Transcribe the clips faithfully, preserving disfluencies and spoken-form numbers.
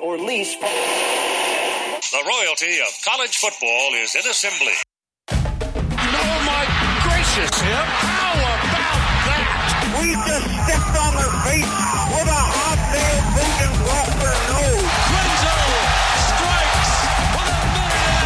or lease. The royalty of college football is in assembly. Oh, my gracious. Yep. How about that? We just stepped on their face with a hot-nail boot and walked their nose. Renzo strikes with a minute and a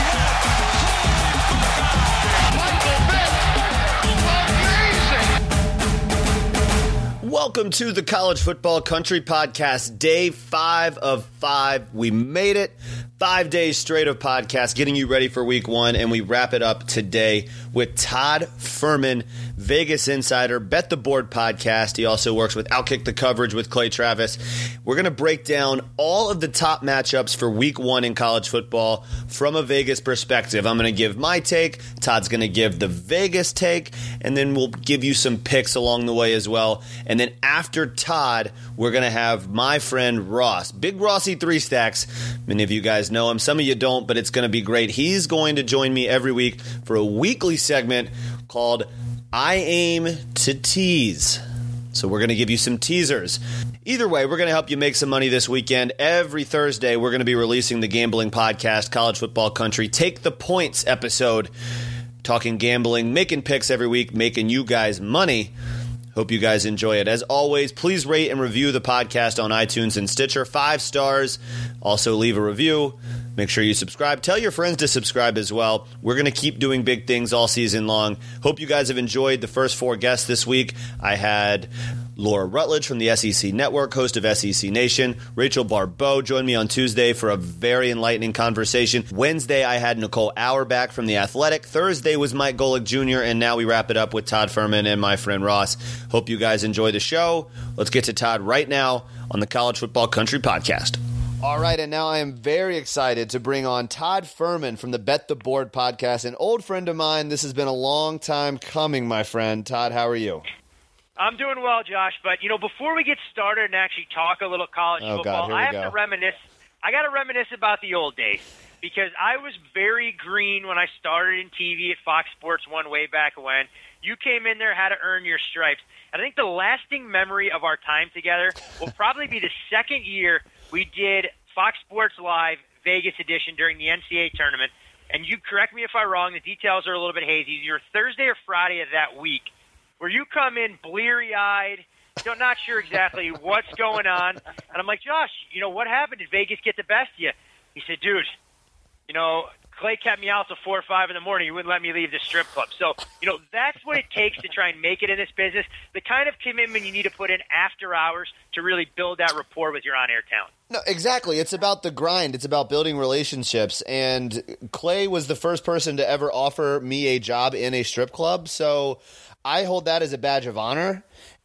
half left. Michael Vick, amazing. Welcome to the College Football Country Podcast, day five of five. We made it. Five days straight of podcasts, getting you ready for week one, and we wrap it up today with Todd Fuhrman, Vegas Insider, Bet the Board podcast. He also works with Outkick the Coverage with Clay Travis. We're going to break down all of the top matchups for week one in college football from a Vegas perspective. I'm going to give my take, Todd's going to give the Vegas take, and then we'll give you some picks along the way as well. And then after Todd, we're going to have my friend Ross, Big Rossy Three Stacks. Many of you guys know him. Some of you don't, but it's going to be great. He's going to join me every week for a weekly segment called I Aim to Tease. So we're going to give you some teasers. Either way, we're going to help you make some money this weekend. Every Thursday, we're going to be releasing the gambling podcast, College Football Country Take the Points episode, talking gambling, making picks every week, making you guys money. Hope you guys enjoy it. As always, please rate and review the podcast on iTunes and Stitcher. Five stars. Also, leave a review. Make sure you subscribe. Tell your friends to subscribe as well. We're going to keep doing big things all season long. Hope you guys have enjoyed the first four guests this week. I had Laura Rutledge from the S E C Network, host of S E C Nation. Rachel Barbeau joined me on Tuesday for a very enlightening conversation. Wednesday, I had Nicole Auerbach from The Athletic. Thursday was Mike Golick Junior, and now we wrap it up with Todd Fuhrman and my friend Ross. Hope you guys enjoy the show. Let's get to Todd right now on the College Football Country Podcast. All right, and now I am very excited to bring on Todd Fuhrman from the Bet the Board podcast, an old friend of mine. This has been a long time coming, my friend. Todd, how are you? I'm doing well, Josh, but, you know, before we get started and actually talk a little college oh, football, God, here we I have go. to reminisce. I got to reminisce about the old days because I was very green when I started in T V at Fox Sports One way back when. You came in there, had to earn your stripes. And I think the lasting memory of our time together will probably be the second year we did Fox Sports Live Vegas edition during the N C double A tournament. And you correct me if I'm wrong, the details are a little bit hazy. Your Thursday or Friday of that week, where you come in bleary-eyed, still not sure exactly what's going on. And I'm like, Josh, you know, what happened? Did Vegas get the best of you? He said, dude, you know, Clay kept me out till four or five in the morning. He wouldn't let me leave the strip club. So, you know, that's what it takes to try and make it in this business. The kind of commitment you need to put in after hours to really build that rapport with your on-air talent. No, exactly. It's about the grind. It's about building relationships. And Clay was the first person to ever offer me a job in a strip club. So I hold that as a badge of honor.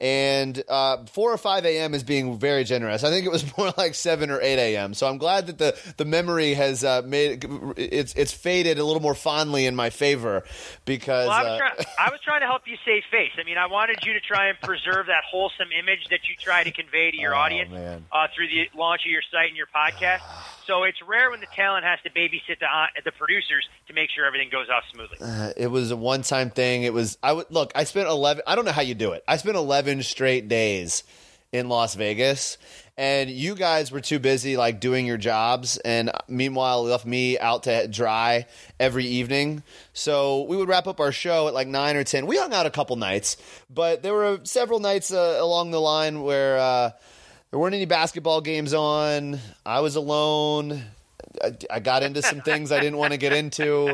And uh, four or five a.m. is being very generous. I think it was more like seven or eight a.m. So I'm glad that the, the memory has uh, made it's it's faded a little more fondly in my favor because well, I, was uh, trying, I was trying to help you save face. I mean, I wanted you to try and preserve that wholesome image that you try to convey to your oh, audience uh, through the launch of your site and your podcast. So it's rare when the talent has to babysit the uh, the producers to make sure everything goes off smoothly. Uh, it was a one-time thing. It was I would look. I spent eleven. I don't know how you do it. I spent eleven straight days in Las Vegas, and you guys were too busy like doing your jobs, and meanwhile left me out to dry every evening. So we would wrap up our show at like nine or ten. We hung out a couple nights, but there were several nights uh, along the line where uh, there weren't any basketball games on. I was alone. I, I got into some things I didn't want to get into.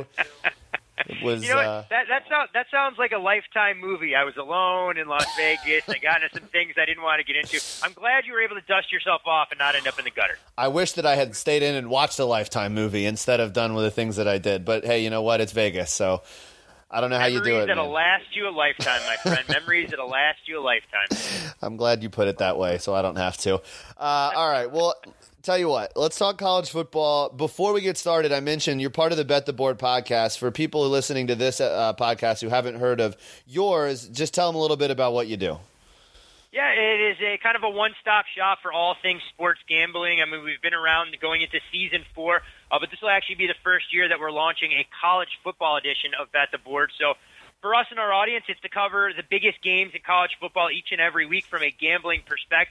It was, you know, uh, that that sounds that sounds like a Lifetime movie. I was alone in Las Vegas. I got into some things I didn't want to get into. I'm glad you were able to dust yourself off and not end up in the gutter. I wish that I had stayed in and watched a Lifetime movie instead of done with the things that I did. But hey, you know what? It's Vegas, so I don't know how Memories you do it. Memories that'll man. last you a lifetime, my friend. Memories that'll last you a lifetime. I'm glad you put it that way, so I don't have to. Uh, all right, well. Tell you what, let's talk college football. Before we get started, I mentioned you're part of the Bet the Board podcast. For people listening to this uh, podcast who haven't heard of yours, just tell them a little bit about what you do. Yeah, it is a kind of a one-stop shop for all things sports gambling. I mean, we've been around going into season four, uh, but this will actually be the first year that we're launching a college football edition of Bet the Board. So for us and our audience, it's to cover the biggest games in college football each and every week from a gambling perspective.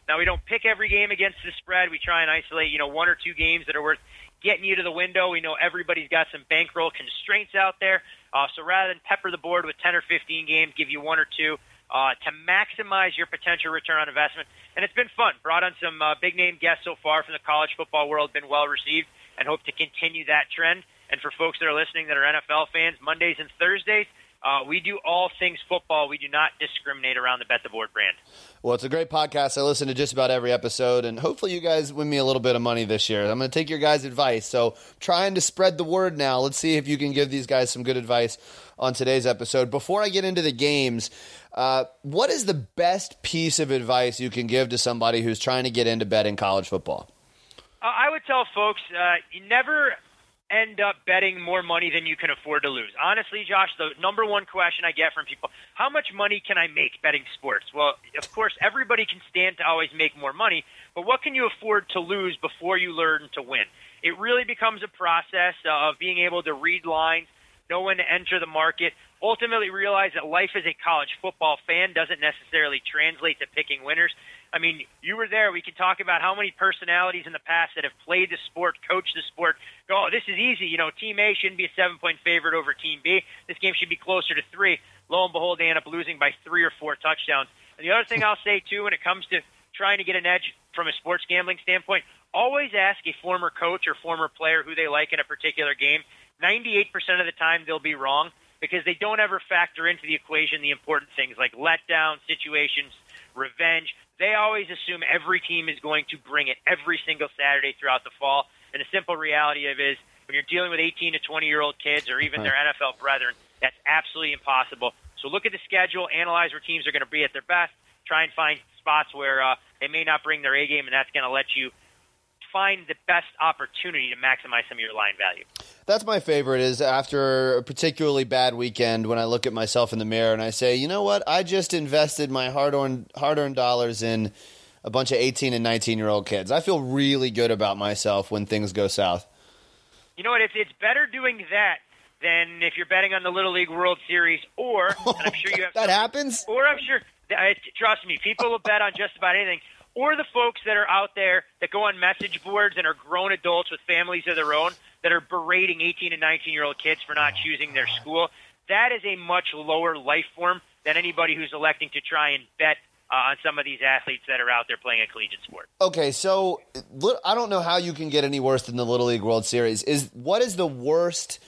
Now, we don't pick every game against the spread. We try and isolate, you know, one or two games that are worth getting you to the window. We know everybody's got some bankroll constraints out there. Uh, so rather than pepper the board with ten or fifteen games, give you one or two uh, to maximize your potential return on investment. And it's been fun. Brought on some uh, big-name guests so far from the college football world, been well-received, and hope to continue that trend. And for folks that are listening that are N F L fans, Mondays and Thursdays, uh, we do all things football. We do not discriminate around the Bet the Board brand. Well, it's a great podcast. I listen to just about every episode, and hopefully you guys win me a little bit of money this year. I'm going to take your guys' advice. So trying to spread the word now. Let's see if you can give these guys some good advice on today's episode. Before I get into the games, uh, what is the best piece of advice you can give to somebody who's trying to get into betting college football? Uh, I would tell folks, uh, you never end up betting more money than you can afford to lose. Honestly, Josh, the number one question I get from people, how much money can I make betting sports? Well, of course, everybody can stand to always make more money, but what can you afford to lose before you learn to win? It really becomes a process of being able to read lines, know when to enter the market, ultimately realize that life as a college football fan doesn't necessarily translate to picking winners. I mean, you were there. We can talk about how many personalities in the past that have played the sport, coached the sport, go, oh, this is easy. You know, Team A shouldn't be a seven-point favorite over Team B. This game should be closer to three. Lo and behold, they end up losing by three or four touchdowns. And the other thing I'll say, too, when it comes to trying to get an edge from a sports gambling standpoint, always ask a former coach or former player who they like in a particular game. ninety-eight percent of the time they'll be wrong because they don't ever factor into the equation the important things like letdown situations, revenge. They always assume every team is going to bring it every single Saturday throughout the fall. And the simple reality of it is when you're dealing with eighteen to twenty-year-old kids or even their N F L brethren, that's absolutely impossible. So look at the schedule, analyze where teams are going to be at their best, try and find spots where uh, they may not bring their A game, and that's going to let you find the best opportunity to maximize some of your line value. That's my favorite is after a particularly bad weekend when I look at myself in the mirror and I say, you know what, I just invested my hard-earned, hard-earned dollars in a bunch of eighteen and nineteen-year-old kids. I feel really good about myself when things go south. You know what, it's, it's better doing that than if you're betting on the Little League World Series or, and I'm sure you have that happens? Or I'm sure, trust me, people will bet on just about anything. Or the folks that are out there that go on message boards and are grown adults with families of their own that are berating eighteen and nineteen-year-old kids for not choosing their school. That is a much lower life form than anybody who's electing to try and bet uh, on some of these athletes that are out there playing a collegiate sport. Okay, so I don't know how you can get any worse than the Little League World Series. Is what is the worst,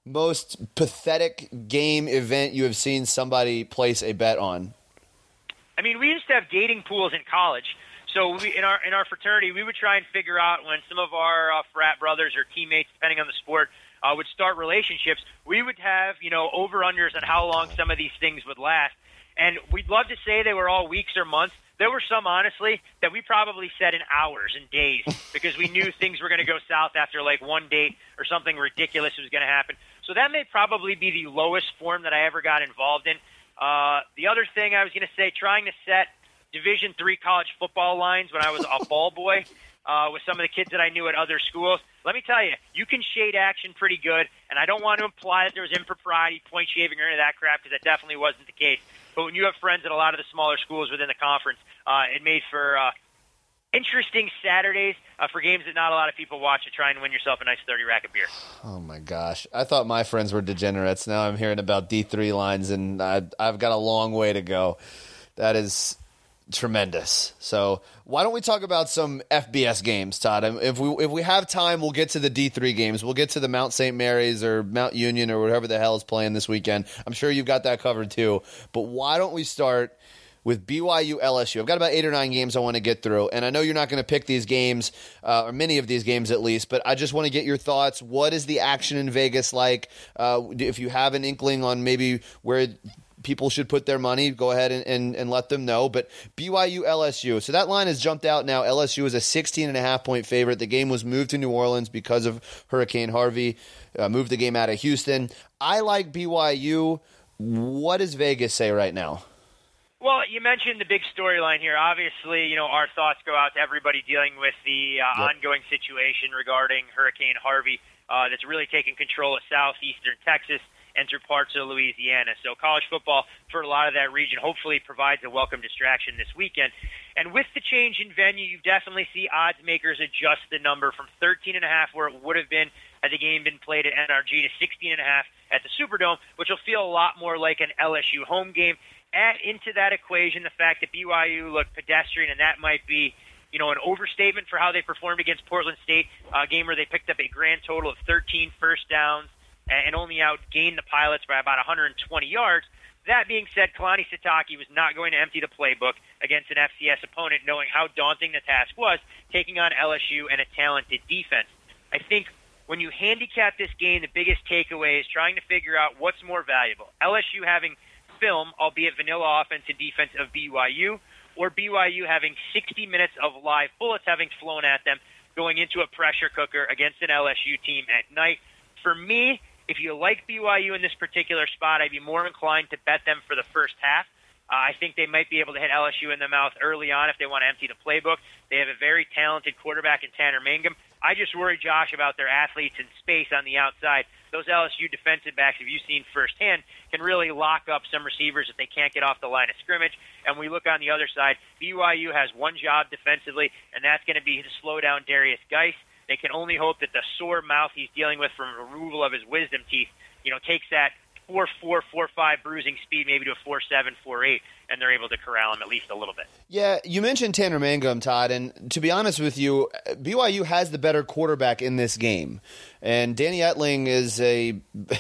most pathetic game event you have seen somebody place a bet on? I mean, we used to have dating pools in college. So we, in our in our fraternity, we would try and figure out when some of our uh, frat brothers or teammates, depending on the sport, uh, would start relationships. We would have, you know, over-unders on how long some of these things would last. And we'd love to say they were all weeks or months. There were some, honestly, that we probably said in hours and days because we knew things were going to go south after, like, one date or something ridiculous was going to happen. So that may probably be the lowest form that I ever got involved in. Uh, the other thing I was going to say, trying to set Division three college football lines when I was a ball boy uh, with some of the kids that I knew at other schools. Let me tell you, you can shade action pretty good, and I don't want to imply that there was impropriety, point shaving, or any of that crap, because that definitely wasn't the case. But when you have friends at a lot of the smaller schools within the conference, uh, it made for uh, interesting Saturdays uh, for games that not a lot of people watch to try and win yourself a nice thirty rack of beer. Oh, my gosh. I thought my friends were degenerates. Now I'm hearing about D three lines, and I, I've got a long way to go. That is tremendous. So why don't we talk about some F B S games, Todd? If we if we have time, we'll get to the D three games. We'll get to the Mount Saint Mary's or Mount Union or whatever the hell is playing this weekend. I'm sure you've got that covered too. But why don't we start with B Y U L S U? I've got about eight or nine games I want to get through, and I know you're not going to pick these games, uh, or many of these games at least, but I just want to get your thoughts. What is the action in Vegas like? Uh, if you have an inkling on maybe where people should put their money, go ahead and, and, and let them know. But B Y U L S U. So that line has jumped out now. L S U is a sixteen and a half point favorite. The game was moved to New Orleans because of Hurricane Harvey. Uh, moved the game out of Houston. I like B Y U. What does Vegas say right now? Well, you mentioned the big storyline here. Obviously, you know, our thoughts go out to everybody dealing with the uh, yep. ongoing situation regarding Hurricane Harvey uh, that's really taken control of southeastern Texas enter parts of Louisiana. So college football for a lot of that region hopefully provides a welcome distraction this weekend. And with the change in venue, you definitely see odds makers adjust the number from thirteen and a half, where it would have been had the game been played at N R G, to sixteen and a half at the Superdome, which will feel a lot more like an L S U home game. Add into that equation the fact that B Y U looked pedestrian, and that might be, you know, an overstatement for how they performed against Portland State, a game where they picked up a grand total of thirteen first downs and only outgained the Pilots by about one hundred twenty yards. That being said, Kalani Sitake was not going to empty the playbook against an F C S opponent, knowing how daunting the task was, taking on L S U and a talented defense. I think when you handicap this game, the biggest takeaway is trying to figure out what's more valuable. L S U having film, albeit vanilla offense and defense, of B Y U, or B Y U having sixty minutes of live bullets having flown at them going into a pressure cooker against an L S U team at night. For me, if you like B Y U in this particular spot, I'd be more inclined to bet them for the first half. Uh, I think they might be able to hit L S U in the mouth early on if they want to empty the playbook. They have a very talented quarterback in Tanner Mangum. I just worry, Josh, about their athletes in space on the outside. Those L S U defensive backs, if you've seen firsthand, can really lock up some receivers if they can't get off the line of scrimmage. And we look on the other side, B Y U has one job defensively, and that's going to be to slow down Darius Geis. They can only hope that the sore mouth he's dealing with from removal of his wisdom teeth, you know, takes that four four, four five bruising speed maybe to a four seven, four eight, and they're able to corral him at least a little bit. Yeah, you mentioned Tanner Mangum, Todd, and to be honest with you, B Y U has the better quarterback in this game. And Danny Etling is, a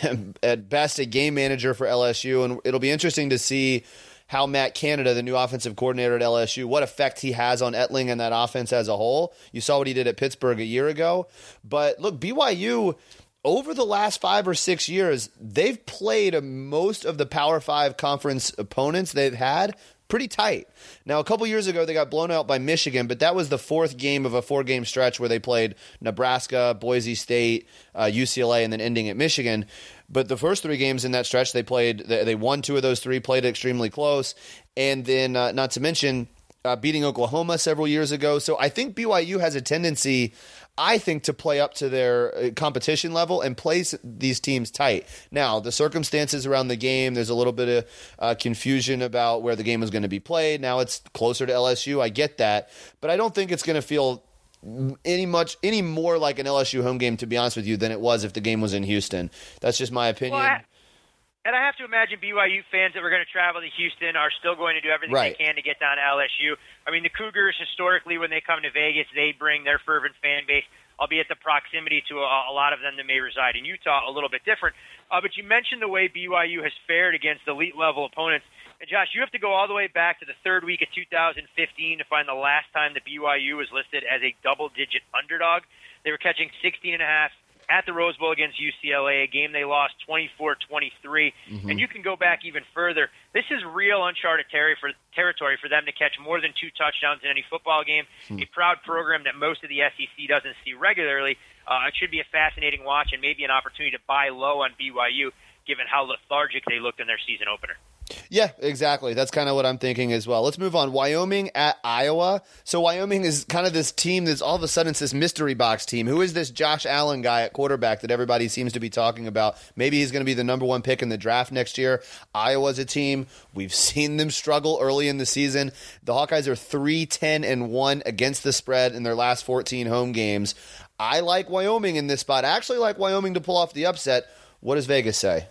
at best, a game manager for L S U, and it'll be interesting to see how Matt Canada, the new offensive coordinator at L S U, what effect he has on Etling and that offense as a whole. You saw what he did at Pittsburgh a year ago. But look, B Y U, over the last five or six years, they've played most of the Power Five conference opponents they've had pretty tight. Now, a couple years ago, they got blown out by Michigan, but that was the fourth game of a four-game stretch where they played Nebraska, Boise State, uh, U C L A, and then ending at Michigan. But the first three games in that stretch, they played. They won two of those three, played extremely close, and then uh, not to mention uh, beating Oklahoma several years ago. So I think B Y U has a tendency, I think, to play up to their competition level and play these teams tight. Now, the circumstances around the game, there's a little bit of uh, confusion about where the game was going to be played. Now it's closer to L S U. I get that, but I don't think it's going to feel any much any more like an L S U home game, to be honest with you, than it was if the game was in Houston. That's just my opinion. Well, I, and I have to imagine B Y U fans that were going to travel to Houston are still going to do everything right. they can to get down to L S U. I mean, the Cougars, historically, when they come to Vegas, they bring their fervent fan base, albeit the proximity to a, a lot of them that may reside in Utah, a little bit different. Uh, but you mentioned the way B Y U has fared against elite-level opponents. And Josh, you have to go all the way back to the third week of two thousand fifteen to find the last time that B Y U was listed as a double-digit underdog. They were catching sixteen and a half at the Rose Bowl against U C L A, a game they lost twenty-four twenty-three. Mm-hmm. And you can go back even further. This is real uncharted terri- for, territory for them to catch more than two touchdowns in any football game, mm-hmm. a proud program that most of the S E C doesn't see regularly. Uh, it should be a fascinating watch and maybe an opportunity to buy low on B Y U, given how lethargic they looked in their season opener. Yeah, exactly. That's kind of what I'm thinking as well. Let's move on. Wyoming at Iowa. So Wyoming is kind of this team that's all of a sudden it's this mystery box team. Who is this Josh Allen guy at quarterback that everybody seems to be talking about? Maybe he's going to be the number one pick in the draft next year. Iowa's a team. We've seen them struggle early in the season. The Hawkeyes are three ten and one against the spread in their last fourteen home games. I like Wyoming in this spot. I actually like Wyoming to pull off the upset. What does Vegas say?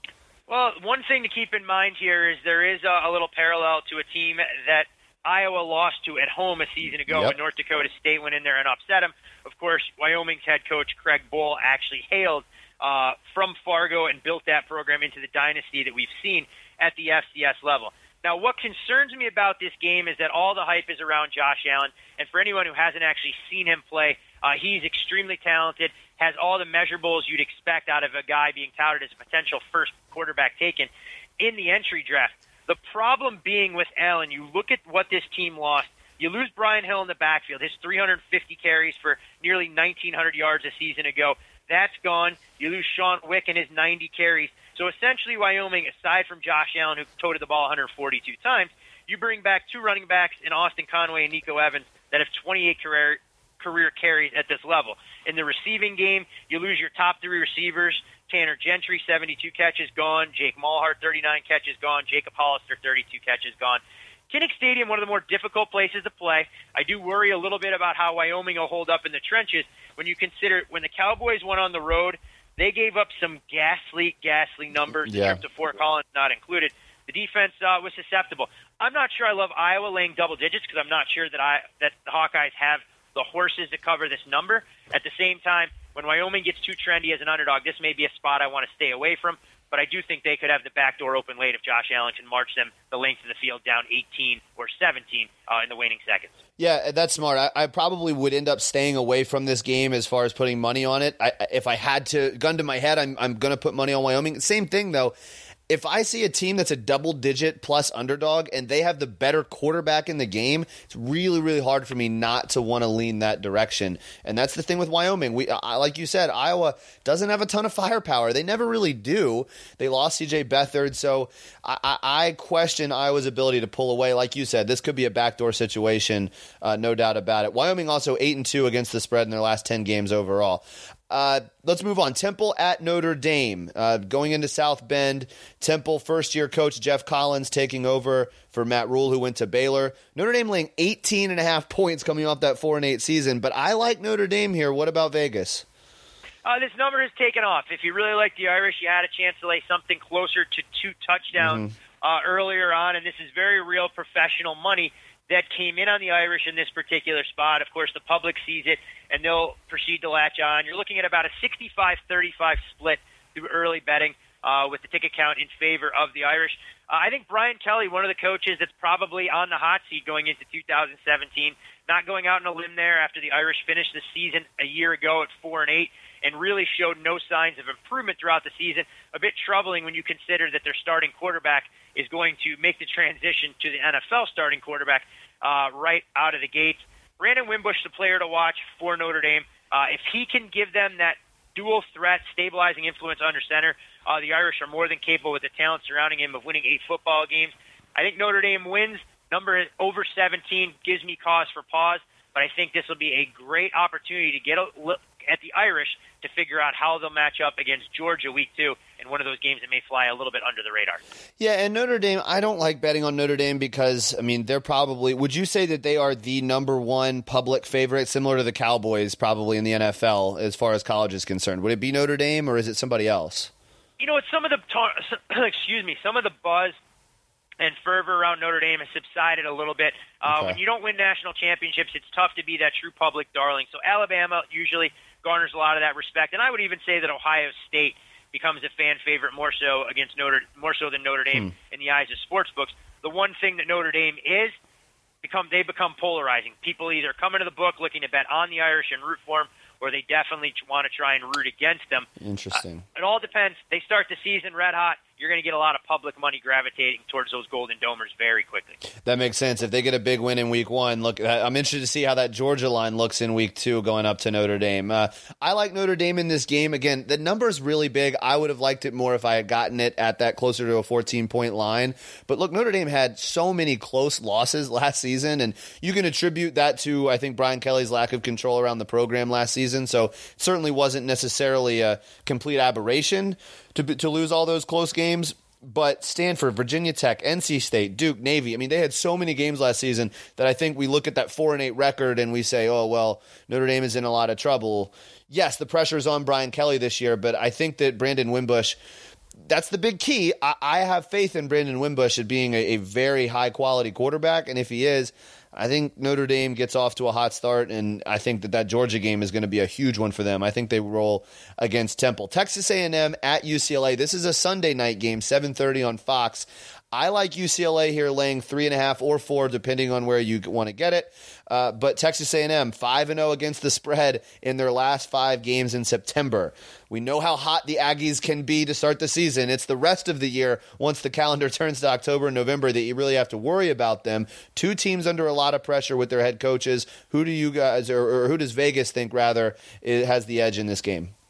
Well, one thing to keep in mind here is there is a, a little parallel to a team that Iowa lost to at home a season ago yep. when North Dakota State went in there and upset them. Of course, Wyoming's head coach, Craig Bull, actually hailed uh, from Fargo and built that program into the dynasty that we've seen at the F C S level. Now, what concerns me about this game is that all the hype is around Josh Allen, and for anyone who hasn't actually seen him play, uh, he's extremely talented, has all the measurables you'd expect out of a guy being touted as a potential first quarterback taken in the entry draft. The problem being with Allen, you look at what this team lost. You lose Brian Hill in the backfield, his three hundred fifty carries for nearly nineteen hundred yards a season ago. That's gone. You lose Sean Wick and his ninety carries. So essentially, Wyoming, aside from Josh Allen, who toted the ball one hundred forty-two times, you bring back two running backs in Austin Conway and Nico Evans that have twenty-eight career career carries at this level. In the receiving game, you lose your top three receivers. Tanner Gentry, seventy-two catches, gone. Jake Mulhart, thirty-nine catches, gone. Jacob Hollister, thirty-two catches, gone. Kinnick Stadium, one of the more difficult places to play. I do worry a little bit about how Wyoming will hold up in the trenches when you consider when the Cowboys went on the road, they gave up some ghastly, ghastly numbers. Yeah. The trip to Fort Collins not included. The defense uh, was susceptible. I'm not sure I love Iowa laying double digits because I'm not sure that I that the Hawkeyes have the horses to cover this number. At the same time, when Wyoming gets too trendy as an underdog, this may be a spot I want to stay away from. But I do think they could have the back door open late if Josh Allen can march them the length of the field down eighteen or seventeen uh, in the waning seconds. Yeah, that's smart. I, I probably would end up staying away from this game as far as putting money on it. I, if I had to, gun to my head, I'm, I'm going to put money on Wyoming. Same thing, though. If I see a team that's a double-digit plus underdog and they have the better quarterback in the game, it's really, really hard for me not to want to lean that direction. And that's the thing with Wyoming. We, I, like you said, Iowa doesn't have a ton of firepower. They never really do. They lost C J Beathard, so I, I, I question Iowa's ability to pull away. Like you said, this could be a backdoor situation, uh, no doubt about it. Wyoming also eight and two against the spread in their last ten games overall. Uh, let's move on. Temple at Notre Dame. Uh, going into South Bend, Temple first-year coach Jeff Collins taking over for Matt Rule, who went to Baylor. Notre Dame laying eighteen and a half points coming off that four and eight season, but I like Notre Dame here. What about Vegas? Uh, this number has taken off. If you really like the Irish, you had a chance to lay something closer to two touchdowns mm-hmm. uh, earlier on, and this is very real professional money that came in on the Irish in this particular spot. Of course, the public sees it, and they'll proceed to latch on. You're looking at about a sixty-five thirty-five split through early betting uh, with the ticket count in favor of the Irish. Uh, I think Brian Kelly, one of the coaches that's probably on the hot seat going into two thousand seventeen, not going out on a limb there after the Irish finished the season a year ago at four and eight and really showed no signs of improvement throughout the season. A bit troubling when you consider that their starting quarterback is going to make the transition to the N F L starting quarterback uh, right out of the gates. Brandon Wimbush, the player to watch for Notre Dame. Uh, if he can give them that dual threat, stabilizing influence under center, uh, the Irish are more than capable with the talent surrounding him of winning eight football games. I think Notre Dame wins. Number over seventeen gives me cause for pause, but I think this will be a great opportunity to get a look at the Irish to figure out how they'll match up against Georgia week two in one of those games that may fly a little bit under the radar. Yeah, and Notre Dame, I don't like betting on Notre Dame because, I mean, they're probably, would you say that they are the number one public favorite, similar to the Cowboys probably in the N F L as far as college is concerned? Would it be Notre Dame or is it somebody else? You know, it's some of the, ta- excuse me, some of the buzz and fervor around Notre Dame has subsided a little bit. Uh, okay. When you don't win national championships, it's tough to be that true public darling. So Alabama usually garners a lot of that respect, and I would even say that Ohio State becomes a fan favorite more so against Notre, more so than Notre Dame hmm. in the eyes of sports books. The one thing that Notre Dame is, become they become polarizing. People either come into the book looking to bet on the Irish and root for them, or they definitely want to try and root against them. Interesting. Uh, it all depends. They start the season red hot. You're going to get a lot of public money gravitating towards those Golden Domers very quickly. That makes sense. If they get a big win in week one, look, I'm interested to see how that Georgia line looks in week two going up to Notre Dame. Uh, I like Notre Dame in this game. Again, the number is really big. I would have liked it more if I had gotten it at that closer to a fourteen-point line. But look, Notre Dame had so many close losses last season, and you can attribute that to, I think, Brian Kelly's lack of control around the program last season. So it certainly wasn't necessarily a complete aberration to to lose all those close games. But Stanford, Virginia Tech, N C State, Duke, Navy, I mean, they had so many games last season that I think we look at that four and eight record and we say, oh, well, Notre Dame is in a lot of trouble. Yes, the pressure is on Brian Kelly this year, but I think that Brandon Wimbush, that's the big key. I, I have faith in Brandon Wimbush at being a, a very high-quality quarterback, and if he is, I think Notre Dame gets off to a hot start, and I think that that Georgia game is going to be a huge one for them. I think they roll against Temple. Texas A and M at U C L A. This is a Sunday night game, seven thirty on Fox. I like U C L A here laying three and a half or four, depending on where you want to get it. Uh, but Texas A and M, five and oh against the spread in their last five games in September. We know how hot the Aggies can be to start the season. It's the rest of the year, once the calendar turns to October and November, that you really have to worry about them. Two teams under a lot of pressure with their head coaches. Who do you guys, or, or who does Vegas think, rather, has the edge in this game?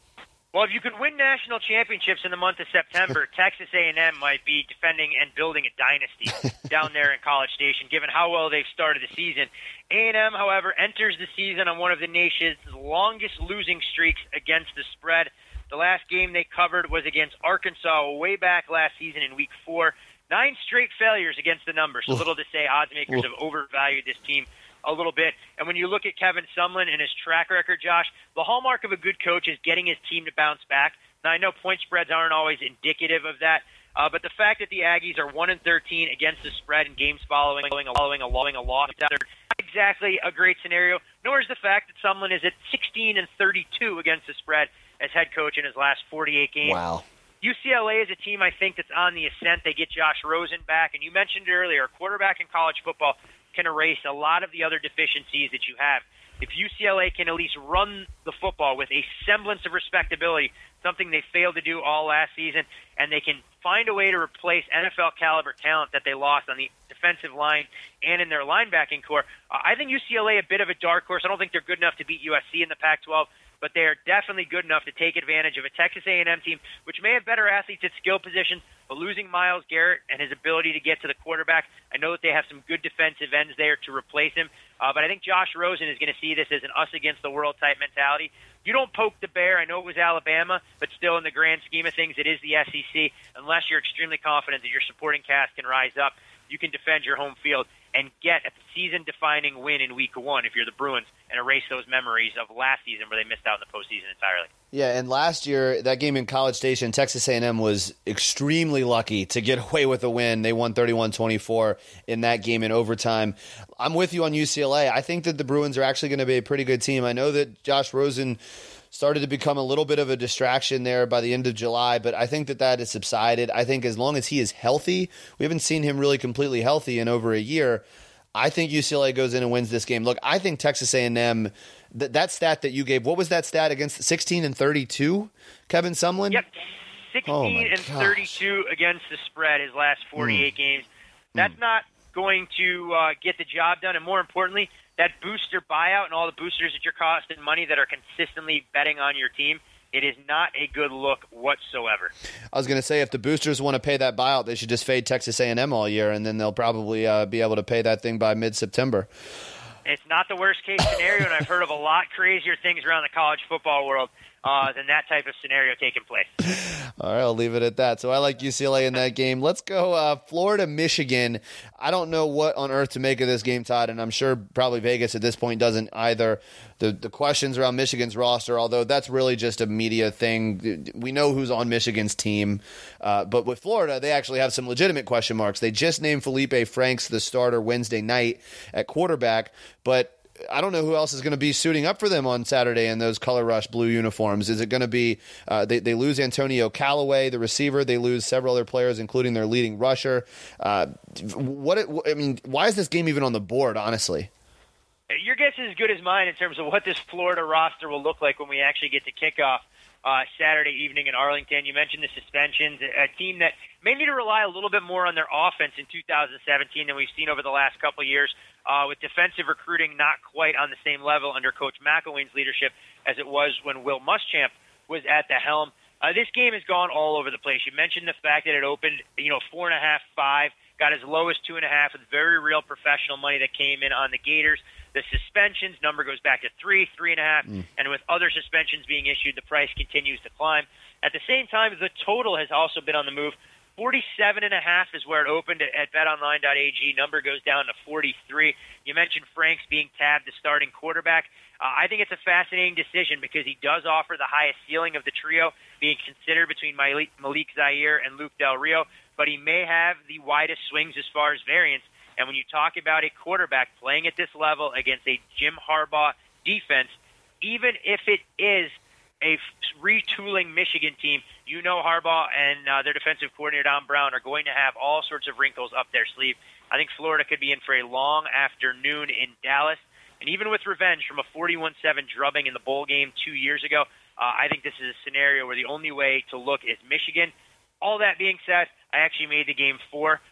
Well, if you could win national championships in the month of September, Texas A and M might be defending and building a dynasty down there in College Station, given how well they've started the season. A and M, however, enters the season on one of the nation's longest losing streaks against the spread. The last game they covered was against Arkansas way back last season in week four. Nine straight failures against the numbers. So little to say, odds makers have overvalued this team a little bit. And when you look at Kevin Sumlin and his track record, Josh, the hallmark of a good coach is getting his team to bounce back. Now, I know point spreads aren't always indicative of that, uh, but the fact that the Aggies are one and thirteen against the spread in games following following a, following a loss, not exactly a great scenario, nor is the fact that Sumlin is at sixteen and thirty-two against the spread as head coach in his last forty-eight games. Wow. U C L A is a team, I think, that's on the ascent. They get Josh Rosen back, and you mentioned earlier, a quarterback in college football can erase a lot of the other deficiencies that you have. If U C L A can at least run the football with a semblance of respectability, something they failed to do all last season, and they can find a way to replace N F L caliber talent that they lost on the defensive line and in their linebacking core, uh, I think U C L A a bit of a dark horse. I don't think they're good enough to beat U S C in the Pac twelve, but they are definitely good enough to take advantage of a Texas A and M team, which may have better athletes at skill positions, but losing Myles Garrett and his ability to get to the quarterback, I know that they have some good defensive ends there to replace him, uh, but I think Josh Rosen is going to see this as an us-against-the-world type mentality. You don't poke the bear. I know it was Alabama, but still in the grand scheme of things, it is the S E C. Unless you're extremely confident that your supporting cast can rise up, you can defend your home field and get a season-defining win in week one if you're the Bruins and erase those memories of last season where they missed out in the postseason entirely. Yeah, and last year, that game in College Station, Texas A and M was extremely lucky to get away with a win. They won thirty-one twenty-four in that game in overtime. I'm with you on U C L A. I think that the Bruins are actually going to be a pretty good team. I know that Josh Rosen started to become a little bit of a distraction there by the end of July, but I think that that has subsided. I think as long as he is healthy, we haven't seen him really completely healthy in over a year, I think U C L A goes in and wins this game. Look, I think Texas A and M, th- that stat that you gave, what was that stat against sixteen and thirty-two, Kevin Sumlin? Yep, sixteen oh and thirty-two against the spread his last forty-eight mm. games. That's mm. not going to uh, get the job done, and more importantly, that booster buyout and all the boosters that you're costing money that are consistently betting on your team, it is not a good look whatsoever. I was going to say, if the boosters want to pay that buyout, they should just fade Texas A and M all year, and then they'll probably uh, be able to pay that thing by mid-September. It's not the worst-case scenario, and I've heard of a lot crazier things around the college football world uh, than that type of scenario taking place. All right, I'll leave it at that. So I like U C L A in that game. Let's go uh, Florida, Michigan. I don't know what on earth to make of this game, Todd, and I'm sure probably Vegas at this point doesn't either. The the questions around Michigan's roster, although that's really just a media thing. We know who's on Michigan's team. Uh, but with Florida, they actually have some legitimate question marks. They just named Felipe Franks the starter Wednesday night at quarterback, but I don't know who else is going to be suiting up for them on Saturday in those color rush blue uniforms. Is it going to be uh, they, they lose Antonio Callaway, the receiver. They lose several other players, including their leading rusher. Uh, what it, I mean, why is this game even on the board, honestly? Your guess is as good as mine in terms of what this Florida roster will look like when we actually get to kickoff uh, Saturday evening in Arlington. You mentioned the suspensions, a team that may need to rely a little bit more on their offense in two thousand seventeen than we've seen over the last couple of years, uh, with defensive recruiting not quite on the same level under Coach McElwain's leadership as it was when Will Muschamp was at the helm. Uh, this game has gone all over the place. You mentioned the fact that it opened, you know, four and a half, five, got as low as two and a half with very real professional money that came in on the Gators. The suspensions number goes back to three, three and a half, mm. and with other suspensions being issued, the price continues to climb. At the same time, the total has also been on the move. forty-seven and a half is where it opened at, at bet online dot a g. Number goes down to forty-three. You mentioned Franks being tabbed the starting quarterback. Uh, I think it's a fascinating decision because he does offer the highest ceiling of the trio, being considered between Malik, Malik Zaire and Luke Del Rio, but he may have the widest swings as far as variance. And when you talk about a quarterback playing at this level against a Jim Harbaugh defense, even if it is a retooling Michigan team, you know Harbaugh and uh, their defensive coordinator, Don Brown, are going to have all sorts of wrinkles up their sleeve. I think Florida could be in for a long afternoon in Dallas. And even with revenge from a forty-one seven drubbing in the bowl game two years ago, uh, I think this is a scenario where the only way to look is Michigan. All that being said, I actually made the game four.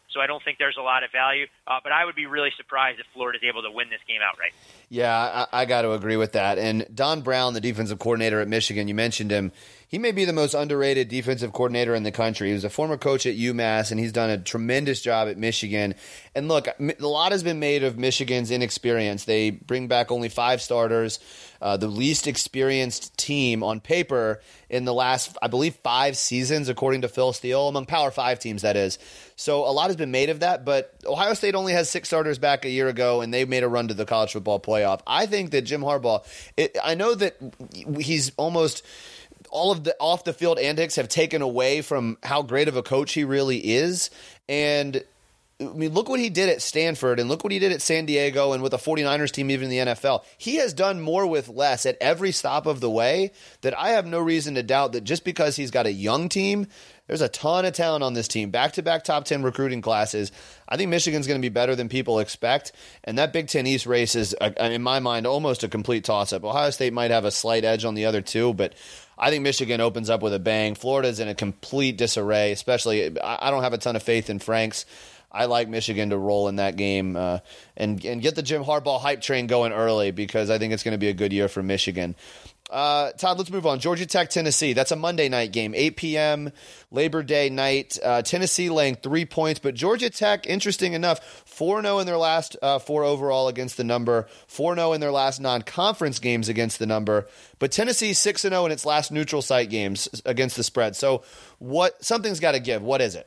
so I don't think there's a lot of value. Uh, but I would be really surprised if Florida is able to win this game outright. Yeah, I, I got to agree with that. And Don Brown, the defensive coordinator at Michigan, you mentioned him. He may be the most underrated defensive coordinator in the country. He was a former coach at UMass, and he's done a tremendous job at Michigan. And look, a lot has been made of Michigan's inexperience. They bring back only five starters, uh, the least experienced team on paper in the last, I believe, five seasons, according to Phil Steele, among Power Five teams, that is. So a lot has been made of that, but Ohio State only has six starters back a year ago, and they made a run to the college football playoff. I think that Jim Harbaugh, it, I know that he's almost – all of the off the field antics have taken away from how great of a coach he really is. And I mean, look what he did at Stanford and look what he did at San Diego and with the 49ers team, even in the N F L. He has done more with less at every stop of the way that I have no reason to doubt that just because he's got a young team, there's a ton of talent on this team, back-to-back top ten recruiting classes. I think Michigan's going to be better than people expect, and that Big Ten East race is, in my mind, almost a complete toss-up. Ohio State might have a slight edge on the other two, but I think Michigan opens up with a bang. Florida's in a complete disarray, especially I don't have a ton of faith in Franks. I like Michigan to roll in that game uh, and, and get the Jim Harbaugh hype train going early because I think it's going to be a good year for Michigan. Uh, Todd, let's move on. Georgia Tech, Tennessee. That's a Monday night game, eight p.m., Labor Day night. Uh, Tennessee laying three points, but Georgia Tech, interesting enough, four and oh in their last uh, four overall against the number, four and oh in their last non-conference games against the number, but Tennessee six and oh in its last neutral site games against the spread. So what something's got to give. What is it?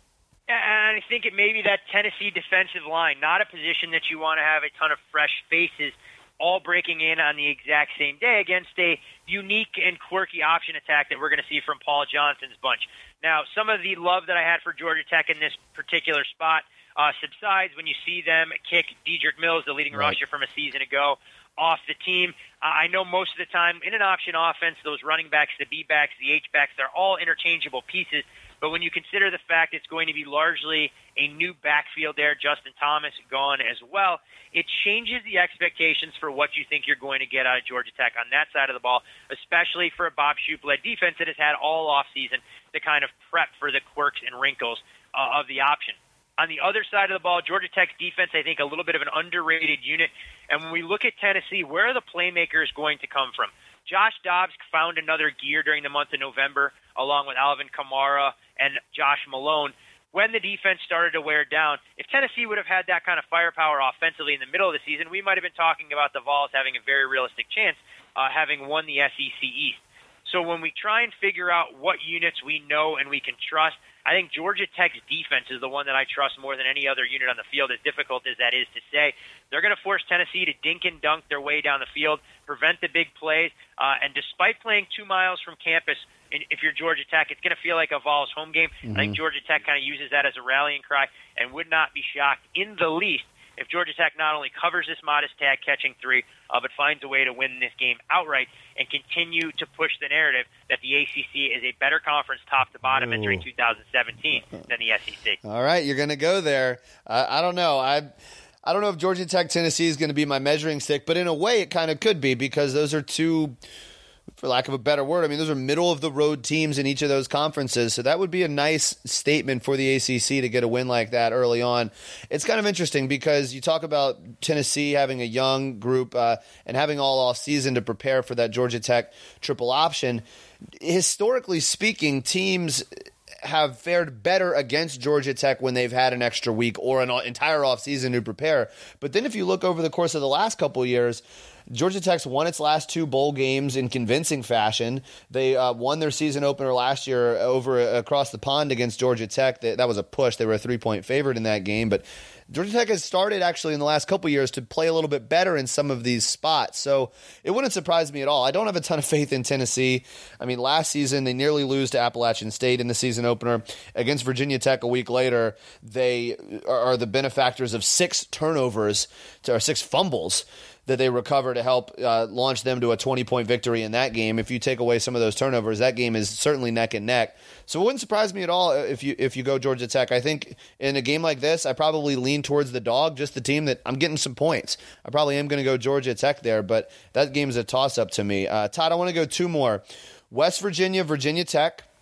And I think it may be that Tennessee defensive line, not a position that you want to have a ton of fresh faces all breaking in on the exact same day against a unique and quirky option attack that we're going to see from Paul Johnson's bunch. Now, some of the love that I had for Georgia Tech in this particular spot uh, subsides when you see them kick Dedrick Mills, the leading right. rusher from a season ago, off the team. Uh, I know most of the time in an option offense, those running backs, the B-backs, the H-backs, they're all interchangeable pieces. But when you consider the fact it's going to be largely a new backfield there, Justin Thomas gone as well, it changes the expectations for what you think you're going to get out of Georgia Tech on that side of the ball, especially for a Bob Shoop-led defense that has had all offseason to kind of prep for the quirks and wrinkles uh, of the option. On the other side of the ball, Georgia Tech's defense, I think, a little bit of an underrated unit. And when we look at Tennessee, where are the playmakers going to come from? Josh Dobbs found another gear during the month of November, along with Alvin Kamara and Josh Malone. When the defense started to wear down, if Tennessee would have had that kind of firepower offensively in the middle of the season, we might have been talking about the Vols having a very realistic chance, uh, having won the S E C East. So when we try and figure out what units we know and we can trust, I think Georgia Tech's defense is the one that I trust more than any other unit on the field, as difficult as that is to say. They're going to force Tennessee to dink and dunk their way down the field, prevent the big plays, uh, and despite playing two miles from campus, if you're Georgia Tech, it's going to feel like a Vols home game. Mm-hmm. I think Georgia Tech kind of uses that as a rallying cry and would not be shocked in the least if Georgia Tech not only covers this modest tag catching three, uh, but finds a way to win this game outright and continue to push the narrative that the A C C is a better conference top to bottom Ooh. entering two thousand seventeen than the S E C. All right, you're going to go there. Uh, I don't know. I I don't know if Georgia Tech, Tennessee is going to be my measuring stick, but in a way it kind of could be because those are two, for lack of a better word, I mean, those are middle-of-the-road teams in each of those conferences, so that would be a nice statement for the A C C to get a win like that early on. It's kind of interesting because you talk about Tennessee having a young group uh, and having all off-season to prepare for that Georgia Tech triple option. Historically speaking, teams have fared better against Georgia Tech when they've had an extra week or an entire offseason to prepare. But then if you look over the course of the last couple of years, Georgia Tech's won its last two bowl games in convincing fashion. They uh, won their season opener last year over uh, across the pond against Georgia Tech. That, that was a push. They were a three-point favorite in that game. But Georgia Tech has started actually in the last couple years to play a little bit better in some of these spots. So it wouldn't surprise me at all. I don't have a ton of faith in Tennessee. I mean, last season they nearly lose to Appalachian State in the season opener. Against Virginia Tech a week later, they are the benefactors of six turnovers to, or six fumbles that they recover to help uh, launch them to a twenty-point victory in that game. If you take away some of those turnovers, that game is certainly neck and neck. So it wouldn't surprise me at all if you if you go Georgia Tech. I think in a game like this, I probably lean towards the dog, just the team that I'm getting some points. I probably am going to go Georgia Tech there, but that game is a toss-up to me. Uh, Todd, I want to go two more. West Virginia, Virginia Tech.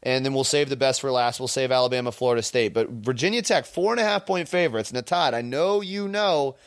and then we'll save the best for last. We'll save Alabama, Florida State. But Virginia Tech, four and a half point favorites. Now, Todd, I know you know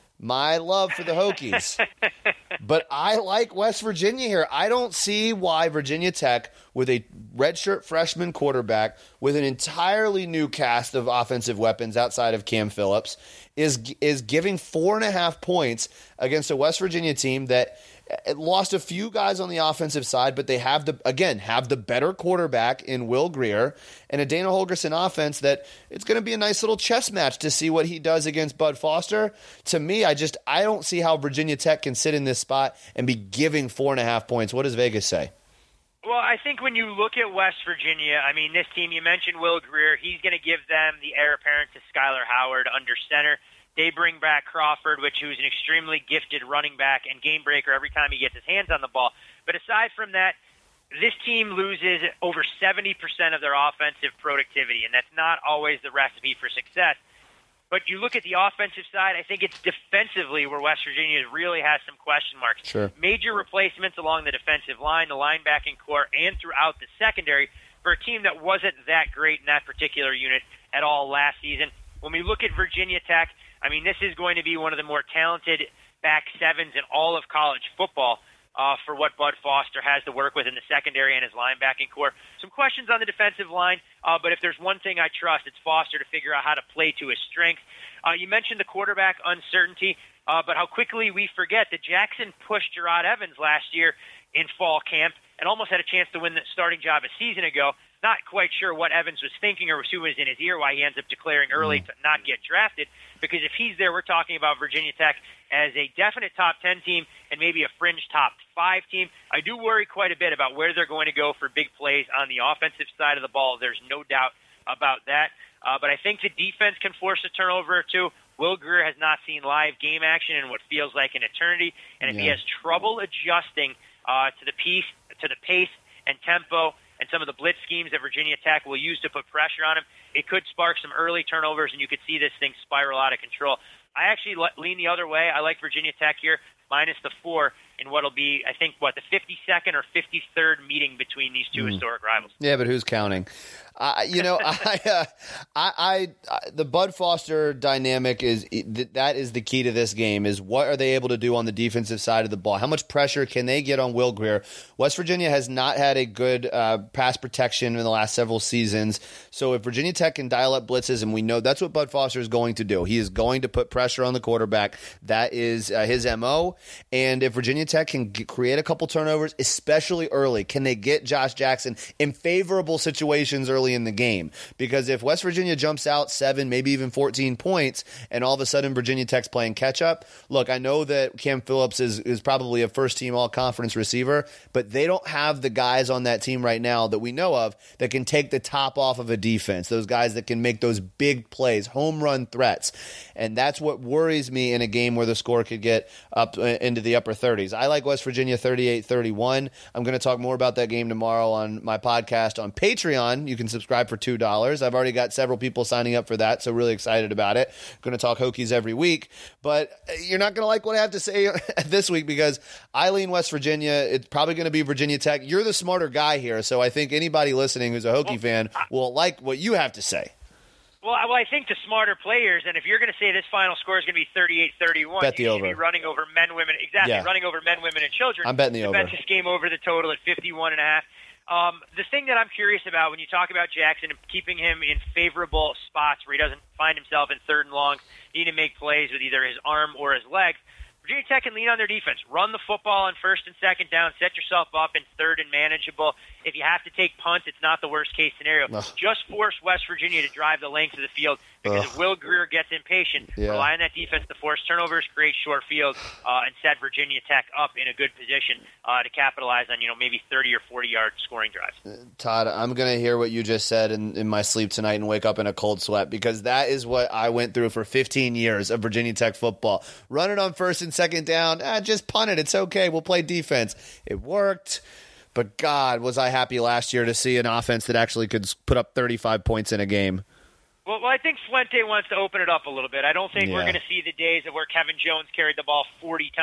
my love for the Hokies, but I like West Virginia here. I don't see why Virginia Tech, with a redshirt freshman quarterback, with an entirely new cast of offensive weapons outside of Cam Phillips, is is giving four and a half points against a West Virginia team that lost a few guys on the offensive side, but they have the again have the better quarterback in Will Grier and a Dana Holgorsen offense that it's going to be a nice little chess match to see what he does against Bud Foster. To me, I just I don't see how Virginia Tech can sit in this spot and be giving four and a half points. What does Vegas say? Well, I think when you look at West Virginia, I mean, this team, you mentioned Will Grier. He's going to give them the heir apparent to Skylar Howard under center. They bring back Crawford, which who's an extremely gifted running back and game breaker every time he gets his hands on the ball. But aside from that, this team loses over seventy percent of their offensive productivity, and that's not always the recipe for success. But you look at the offensive side, I think it's defensively where West Virginia really has some question marks. Sure. Major replacements along the defensive line, the linebacking core, and throughout the secondary for a team that wasn't that great in that particular unit at all last season. When we look at Virginia Tech, I mean, this is going to be one of the more talented back sevens in all of college football uh, for what Bud Foster has to work with in the secondary and his linebacking core. Some questions on the defensive line, uh, but if there's one thing I trust, it's Foster to figure out how to play to his strength. Uh, you mentioned the quarterback uncertainty, uh, but how quickly we forget that Jackson pushed Gerard Evans last year in fall camp and almost had a chance to win the starting job a season ago. Not quite sure what Evans was thinking or who was in his ear, why he ends up declaring early to not get drafted. Because if he's there, we're talking about Virginia Tech as a definite top ten team and maybe a fringe top five team. I do worry quite a bit about where they're going to go for big plays on the offensive side of the ball. There's no doubt about that. Uh, but I think the defense can force a turnover or two. Will Grier has not seen live game action in what feels like an eternity. And if yeah. he has trouble adjusting uh, to the piece, to the pace and tempo and some of the blitz schemes that Virginia Tech will use to put pressure on him, it could spark some early turnovers, and you could see this thing spiral out of control. I actually lean the other way. I like Virginia Tech here, minus the four, in what will be, I think, what, the fifty-second or fifty-third meeting between these two mm. historic rivals. Yeah, but who's counting? Uh, you know, I, uh, I, I, I, the Bud Foster dynamic is that is the key to this game. Is what are they able to do on the defensive side of the ball? How much pressure can they get on Will Grier? West Virginia has not had a good uh, pass protection in the last several seasons. So if Virginia Tech can dial up blitzes, and we know that's what Bud Foster is going to do, he is going to put pressure on the quarterback. That is uh, his M O. And if Virginia Tech can get, create a couple turnovers, especially early, can they get Josh Jackson in favorable situations early in the game? Because if West Virginia jumps out seven, maybe even fourteen points, and all of a sudden Virginia Tech's playing catch up, look, I know that Cam Phillips is, is probably a first team all conference receiver, but they don't have the guys on that team right now that we know of that can take the top off of a defense, those guys that can make those big plays, home run threats. And that's what worries me in a game where the score could get up into the upper thirties. I like West Virginia thirty-eight thirty-one. I'm going to talk more about that game tomorrow on my podcast on Patreon. You can subscribe for two dollars. I've already got several people signing up for that, so really excited about it. Going to talk Hokies every week, but you're not going to like what I have to say this week because I lean West Virginia. It's probably going to be Virginia Tech. You're the smarter guy here, so I think anybody listening who's a Hokie well, fan will like what you have to say. Well, I, well, I think the smarter players, and if you're going to say this final score is going to be thirty-eight thirty-one, bet the you over. Should be running over men, women, exactly, yeah. running over men, women, and children. I'm betting the over. Bet this game over the total at fifty-one and a half. Um, the thing that I'm curious about when you talk about Jackson and keeping him in favorable spots where he doesn't find himself in third and long, needing to make plays with either his arm or his legs, Virginia Tech can lean on their defense. Run the football on first and second down. Set yourself up in third and manageable. If you have to take punts, it's not the worst-case scenario. Ugh. Just force West Virginia to drive the length of the field because Ugh. if Will Grier gets impatient, yeah. rely on that defense to force turnovers, create short fields, uh, and set Virginia Tech up in a good position uh, to capitalize on, you know, maybe thirty or forty-yard scoring drives. Todd, I'm going to hear what you just said in, in my sleep tonight and wake up in a cold sweat because that is what I went through for fifteen years of Virginia Tech football. Run it on first and second down. Ah, just punt it. It's okay. We'll play defense. It worked. But, God, was I happy last year to see an offense that actually could put up thirty-five points in a game. Well, well I think Fuente wants to open it up a little bit. I don't think yeah. we're going to see the days of where Kevin Jones carried the ball forty times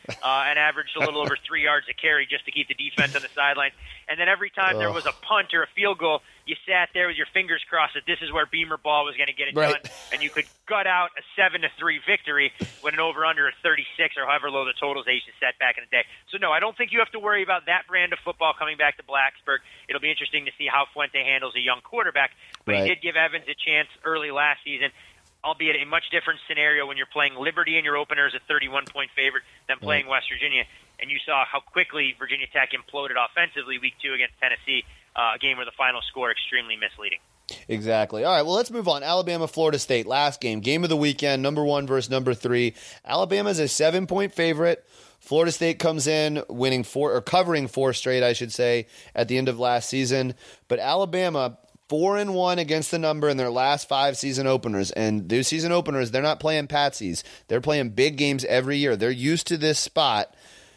uh, and averaged a little over three yards a carry just to keep the defense on the sidelines. And then every time there was a punt or a field goal, you sat there with your fingers crossed that this is where Beamer Ball was going to get it Right. done, and you could gut out a seven to three victory when an over-under of thirty-six or however low the totals they used to set back in the day. So, no, I don't think you have to worry about that brand of football coming back to Blacksburg. It'll be interesting to see how Fuente handles a young quarterback, but Right. he did give Evans a chance early last season, albeit a much different scenario when you're playing Liberty in your opener as a thirty-one point favorite than playing West Virginia. And you saw how quickly Virginia Tech imploded offensively week two against Tennessee, uh, a game where the final score extremely misleading. Exactly. All right, well, let's move on. Alabama, Florida State, last game. Game of the weekend, number one versus number three. Alabama's a seven-point favorite. Florida State comes in winning four, or covering four straight, I should say, at the end of last season. But Alabama, four and one against the number in their last five season openers. And those season openers, they're not playing patsies. They're playing big games every year. They're used to this spot.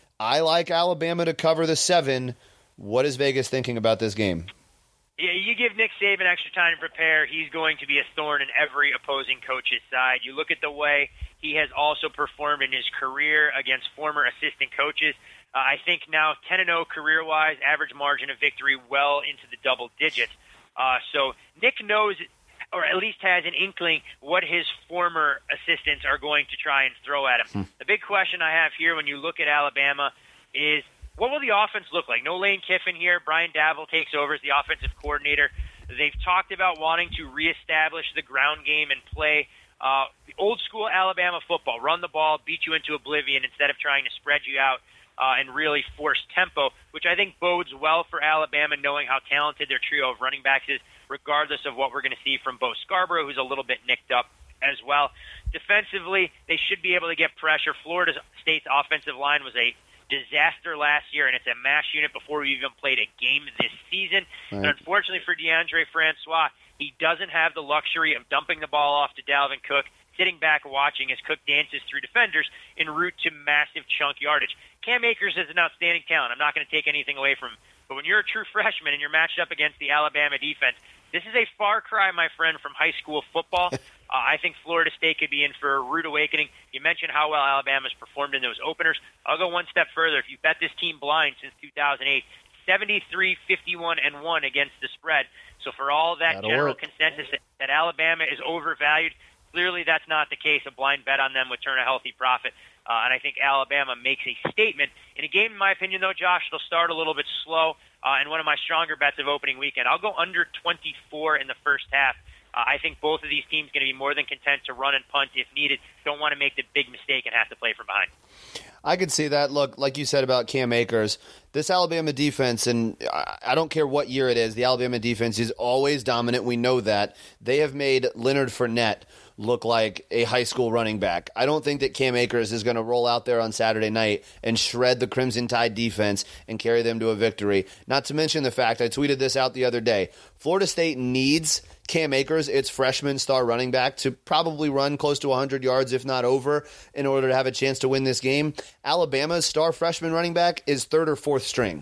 I like Alabama to cover the seven. What is Vegas thinking about this game? Yeah, you give Nick Saban extra time to prepare, he's going to be a thorn in every opposing coach's side. You look at the way he has also performed in his career against former assistant coaches. Uh, I think now ten and oh career-wise, average margin of victory well into the double digits. Uh, so Nick knows, or at least has an inkling, what his former assistants are going to try and throw at him. Hmm. The big question I have here when you look at Alabama is, what will the offense look like? No Lane Kiffin here. Brian Daboll takes over as the offensive coordinator. They've talked about wanting to reestablish the ground game and play uh, old-school Alabama football, run the ball, beat you into oblivion instead of trying to spread you out uh, and really force tempo, which I think bodes well for Alabama, knowing how talented their trio of running backs is, regardless of what we're going to see from Bo Scarborough, who's a little bit nicked up as well. Defensively, they should be able to get pressure. Florida State's offensive line was a disaster last year, and it's a mash unit before we even played a game this season. Right. And unfortunately for DeAndre Francois, he doesn't have the luxury of dumping the ball off to Dalvin Cook, sitting back watching as Cook dances through defenders en route to massive chunk yardage. Cam Akers is an outstanding talent. I'm not going to take anything away from him. But when you're a true freshman and you're matched up against the Alabama defense, this is a far cry, my friend, from high school football. uh, I think Florida State could be in for a rude awakening. You mentioned how well Alabama's performed in those openers. I'll go one step further. If you bet this team blind since two thousand eight, seventy-three, fifty-one, and one against the spread. So for all that That'll general work. consensus that, that Alabama is overvalued, clearly that's not the case. A blind bet on them would turn a healthy profit. Uh, and I think Alabama makes a statement. In a game, in my opinion, though, Josh, they'll start a little bit slow. Uh, and one of my stronger bets of opening weekend, I'll go under twenty-four in the first half. Uh, I think both of these teams going to be more than content to run and punt if needed. Don't want to make the big mistake and have to play from behind. I could see that. Look, like you said about Cam Akers, this Alabama defense, and I don't care what year it is, the Alabama defense is always dominant. We know that. They have made Leonard Fournette look like a high school running back. I don't think that Cam Akers is going to roll out there on Saturday night and shred the Crimson Tide defense and carry them to a victory. Not to mention the fact, I tweeted this out the other day, Florida State needs Cam Akers, its freshman star running back, to probably run close to one hundred yards, if not over, in order to have a chance to win this game. Alabama's star freshman running back is third or fourth string.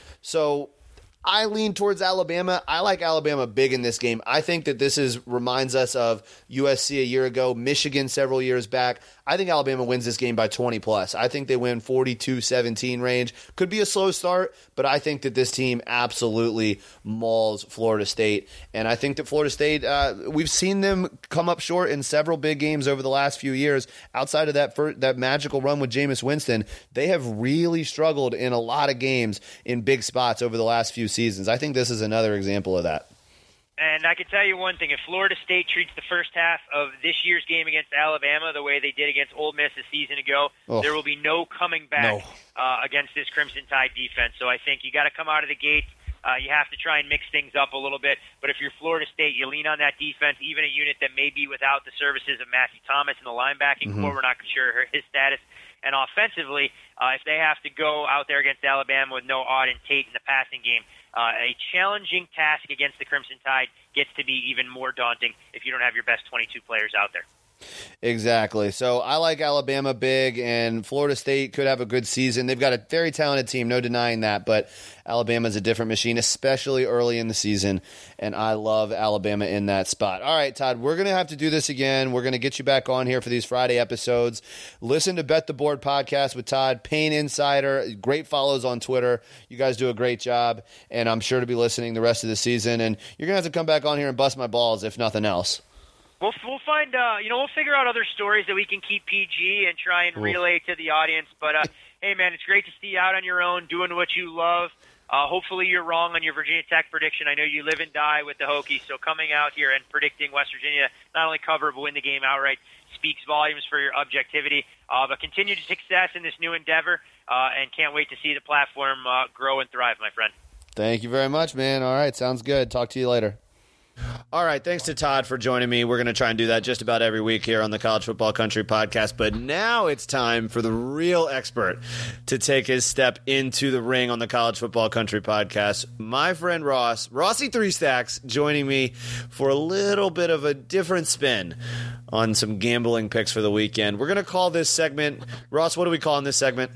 So I lean towards Alabama. I like Alabama big in this game. I think that this is reminds us of U S C a year ago, Michigan several years back. I think Alabama wins this game by twenty plus. I think they win forty-two seventeen range. Could be a slow start, but I think that this team absolutely mauls Florida State. And I think that Florida State, uh, we've seen them come up short in several big games over the last few years. Outside of that first, that magical run with Jameis Winston, they have really struggled in a lot of games in big spots over the last few seasons. I think this is another example of that. And I can tell you one thing, if Florida State treats the first half of this year's game against Alabama the way they did against Ole Miss a season ago, oh. there will be no coming back no. uh, against this Crimson Tide defense. So I think you got to come out of the gate. Uh, you have to try and mix things up a little bit. But if you're Florida State, you lean on that defense, even a unit that may be without the services of Matthew Thomas in the linebacking mm-hmm. core. We're not sure his status. And offensively, uh, if they have to go out there against Alabama with no Auden Tate in the passing game, Uh, a challenging task against the Crimson Tide gets to be even more daunting if you don't have your best twenty-two players out there. Exactly. So I like Alabama big, and Florida State could have a good season. They've got a very talented team, no denying that, but Alabama's a different machine, especially early in the season, and I love Alabama in that spot. All right, Todd, we're going to have to do this again. We're going to get you back on here for these Friday episodes. Listen to Bet the Board podcast with Todd, Payne Insider, great follows on Twitter. You guys do a great job, and I'm sure to be listening the rest of the season, and you're going to have to come back on here and bust my balls, if nothing else. We'll we'll find uh you know we'll figure out other stories that we can keep P G and try and relay to the audience. But uh, hey man, it's great to see you out on your own doing what you love. Uh, hopefully you're wrong on your Virginia Tech prediction. I know you live and die with the Hokies, so coming out here and predicting West Virginia not only cover but win the game outright speaks volumes for your objectivity. Uh, but continued success in this new endeavor, uh, and can't wait to see the platform uh, grow and thrive, my friend. Thank you very much, man. All right, sounds good. Talk to you later. All right, thanks to Todd for joining me. We're going to try and do that just about every week here on the College Football Country podcast. But now it's time for the real expert to take his step into the ring on the College Football Country podcast. My friend Ross, Rossi Three Stacks, joining me for a little bit of a different spin on some gambling picks for the weekend. We're going to call this segment, Ross, what are we calling this segment?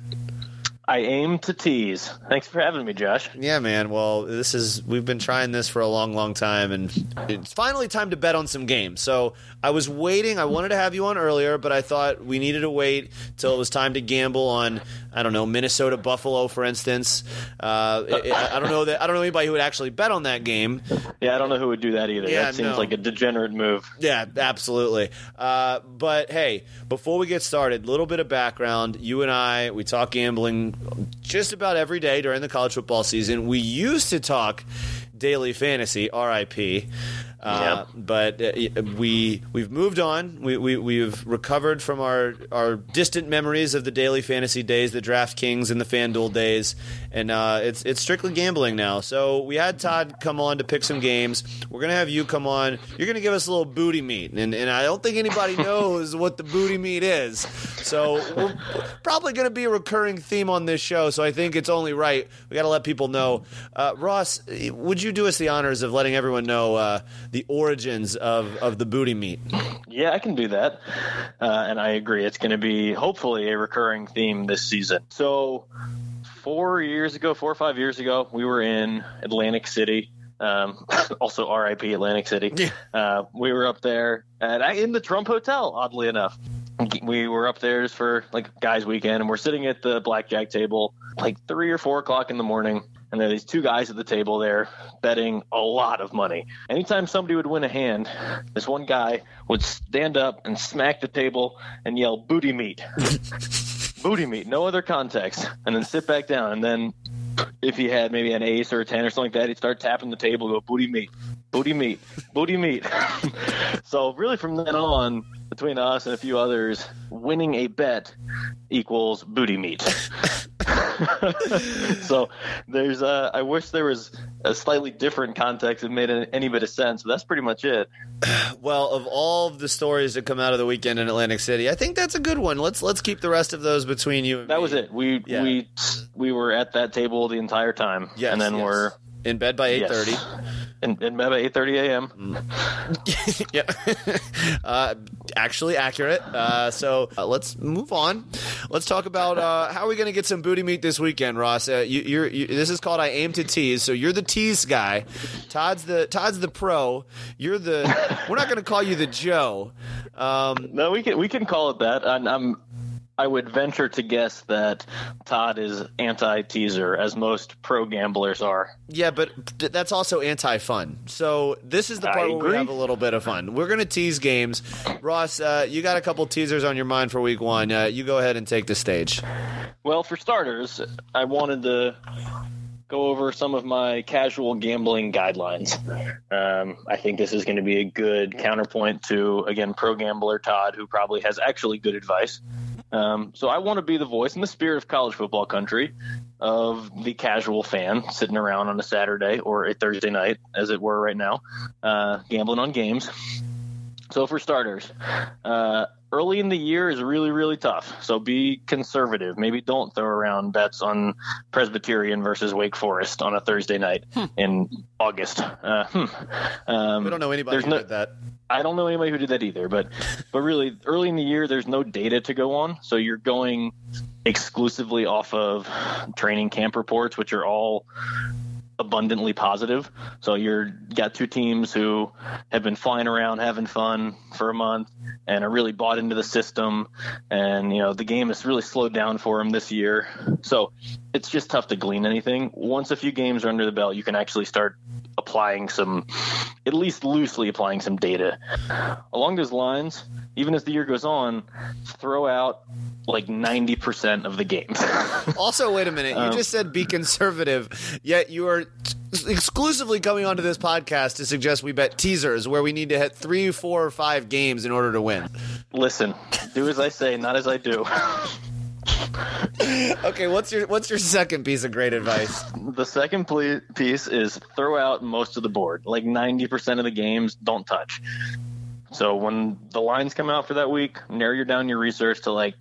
I aim to tease. Thanks for having me, Josh. Yeah, man. Well, this is we've been trying this for a long, long time, and it's finally time to bet on some games. So I was waiting. I wanted to have you on earlier, but I thought we needed to wait till it was time to gamble on, I don't know, Minnesota Buffalo, for instance. Uh, it, I don't know that I don't know anybody who would actually bet on that game. Yeah, I don't know who would do that either. Yeah, that seems no. like a degenerate move. Yeah, absolutely. Uh, but hey, before we get started, a little bit of background. You and I, we talk gambling just about every day during the college football season. We used to talk daily fantasy, R I P Uh, yep. But uh, we we've moved on. We, we we've recovered from our our distant memories of the daily fantasy days, the DraftKings and the FanDuel days, and uh, it's it's strictly gambling now. So we had Todd come on to pick some games. We're gonna have you come on. You're gonna give us a little booty meat, and and I don't think anybody knows what the booty meat is. So we're probably gonna be a recurring theme on this show. So I think it's only right we got to let people know. Uh, Ross, would you do us the honors of letting everyone know Uh, the origins of, of the booty meat? Yeah, I can do that. Uh, and I agree. It's going to be hopefully a recurring theme this season. So four years ago, four or five years ago, we were in Atlantic City. Um, also R I P Atlantic City. Yeah. Uh, we were up there at, in the Trump Hotel, oddly enough. We were up there just for like guys weekend, and we're sitting at the blackjack table like three or four o'clock in the morning. And there are these two guys at the table there betting a lot of money. Anytime somebody would win a hand, this one guy would stand up and smack the table and yell, "Booty meat." Booty meat, no other context. And then sit back down. And then if he had maybe an ace or a ten or something like that, he'd start tapping the table, go, "Booty meat, booty meat, booty meat." So really from then on, between us and a few others, winning a bet equals booty meat. So there's uh, I wish there was a slightly different context that made any bit of sense, but that's pretty much it. Well, of all of the stories that come out of the weekend in Atlantic City, I think that's a good one. Let's let's keep the rest of those between you and That me. was it. We Yeah. we we were at that table the entire time. Yes, and then yes. we're in bed by eight thirty. yes. in, in bed at eight thirty a.m. Yeah, uh, actually accurate. Uh, so uh, let's move on. Let's talk about uh, how are we going to get some booty meat this weekend, Ross. Uh, you, you're, you, this is called I Aim to Tease. So you're the tease guy. Todd's the Todd's the pro. You're the. We're not going to call you the Joe. Um, No, we can we can call it that. And I'm I would venture to guess that Todd is anti-teaser, as most pro gamblers are. Yeah, but that's also anti-fun. So this is the I part where we agree. have a little bit of fun. We're going to tease games. Ross, uh, you got a couple teasers on your mind for week one. Uh, you go ahead and take the stage. Well, for starters, I wanted to go over some of my casual gambling guidelines. Um, I think this is going to be a good counterpoint to, again, pro gambler Todd, who probably has actually good advice. Um, so I want to be the voice in the spirit of college football country of the casual fan sitting around on a Saturday or a Thursday night, as it were right now, uh, gambling on games. So for starters, uh, early in the year is really, really tough. So be conservative. Maybe don't throw around touchdown bets on Presbyterian versus Wake Forest on a Thursday night hmm. in August. Uh, hmm. um, we don't know anybody who no, did that. I don't know anybody who did that either, but but really early in the year, there's no data to go on. So you're going exclusively off of training camp reports, which are all abundantly positive. So you're got two teams who have been flying around having fun for a month and are really bought into the system. And, you know, the game has really slowed down for them this year. So it's just tough to glean anything. Once a few games are under the belt, you can actually start applying some, at least loosely applying some data. Along those lines, even as the year goes on, throw out like ninety percent of the games. Also, wait a minute. You um, just said be conservative, yet you are exclusively coming onto this podcast to suggest we bet teasers where we need to hit three, four, or five games in order to win. Listen, do as I say, not as I do. Okay, what's your what's your second piece of great advice? The second ple- piece is throw out most of the board. Like ninety percent of the games, don't touch. So when the lines come out for that week, narrow down your research to like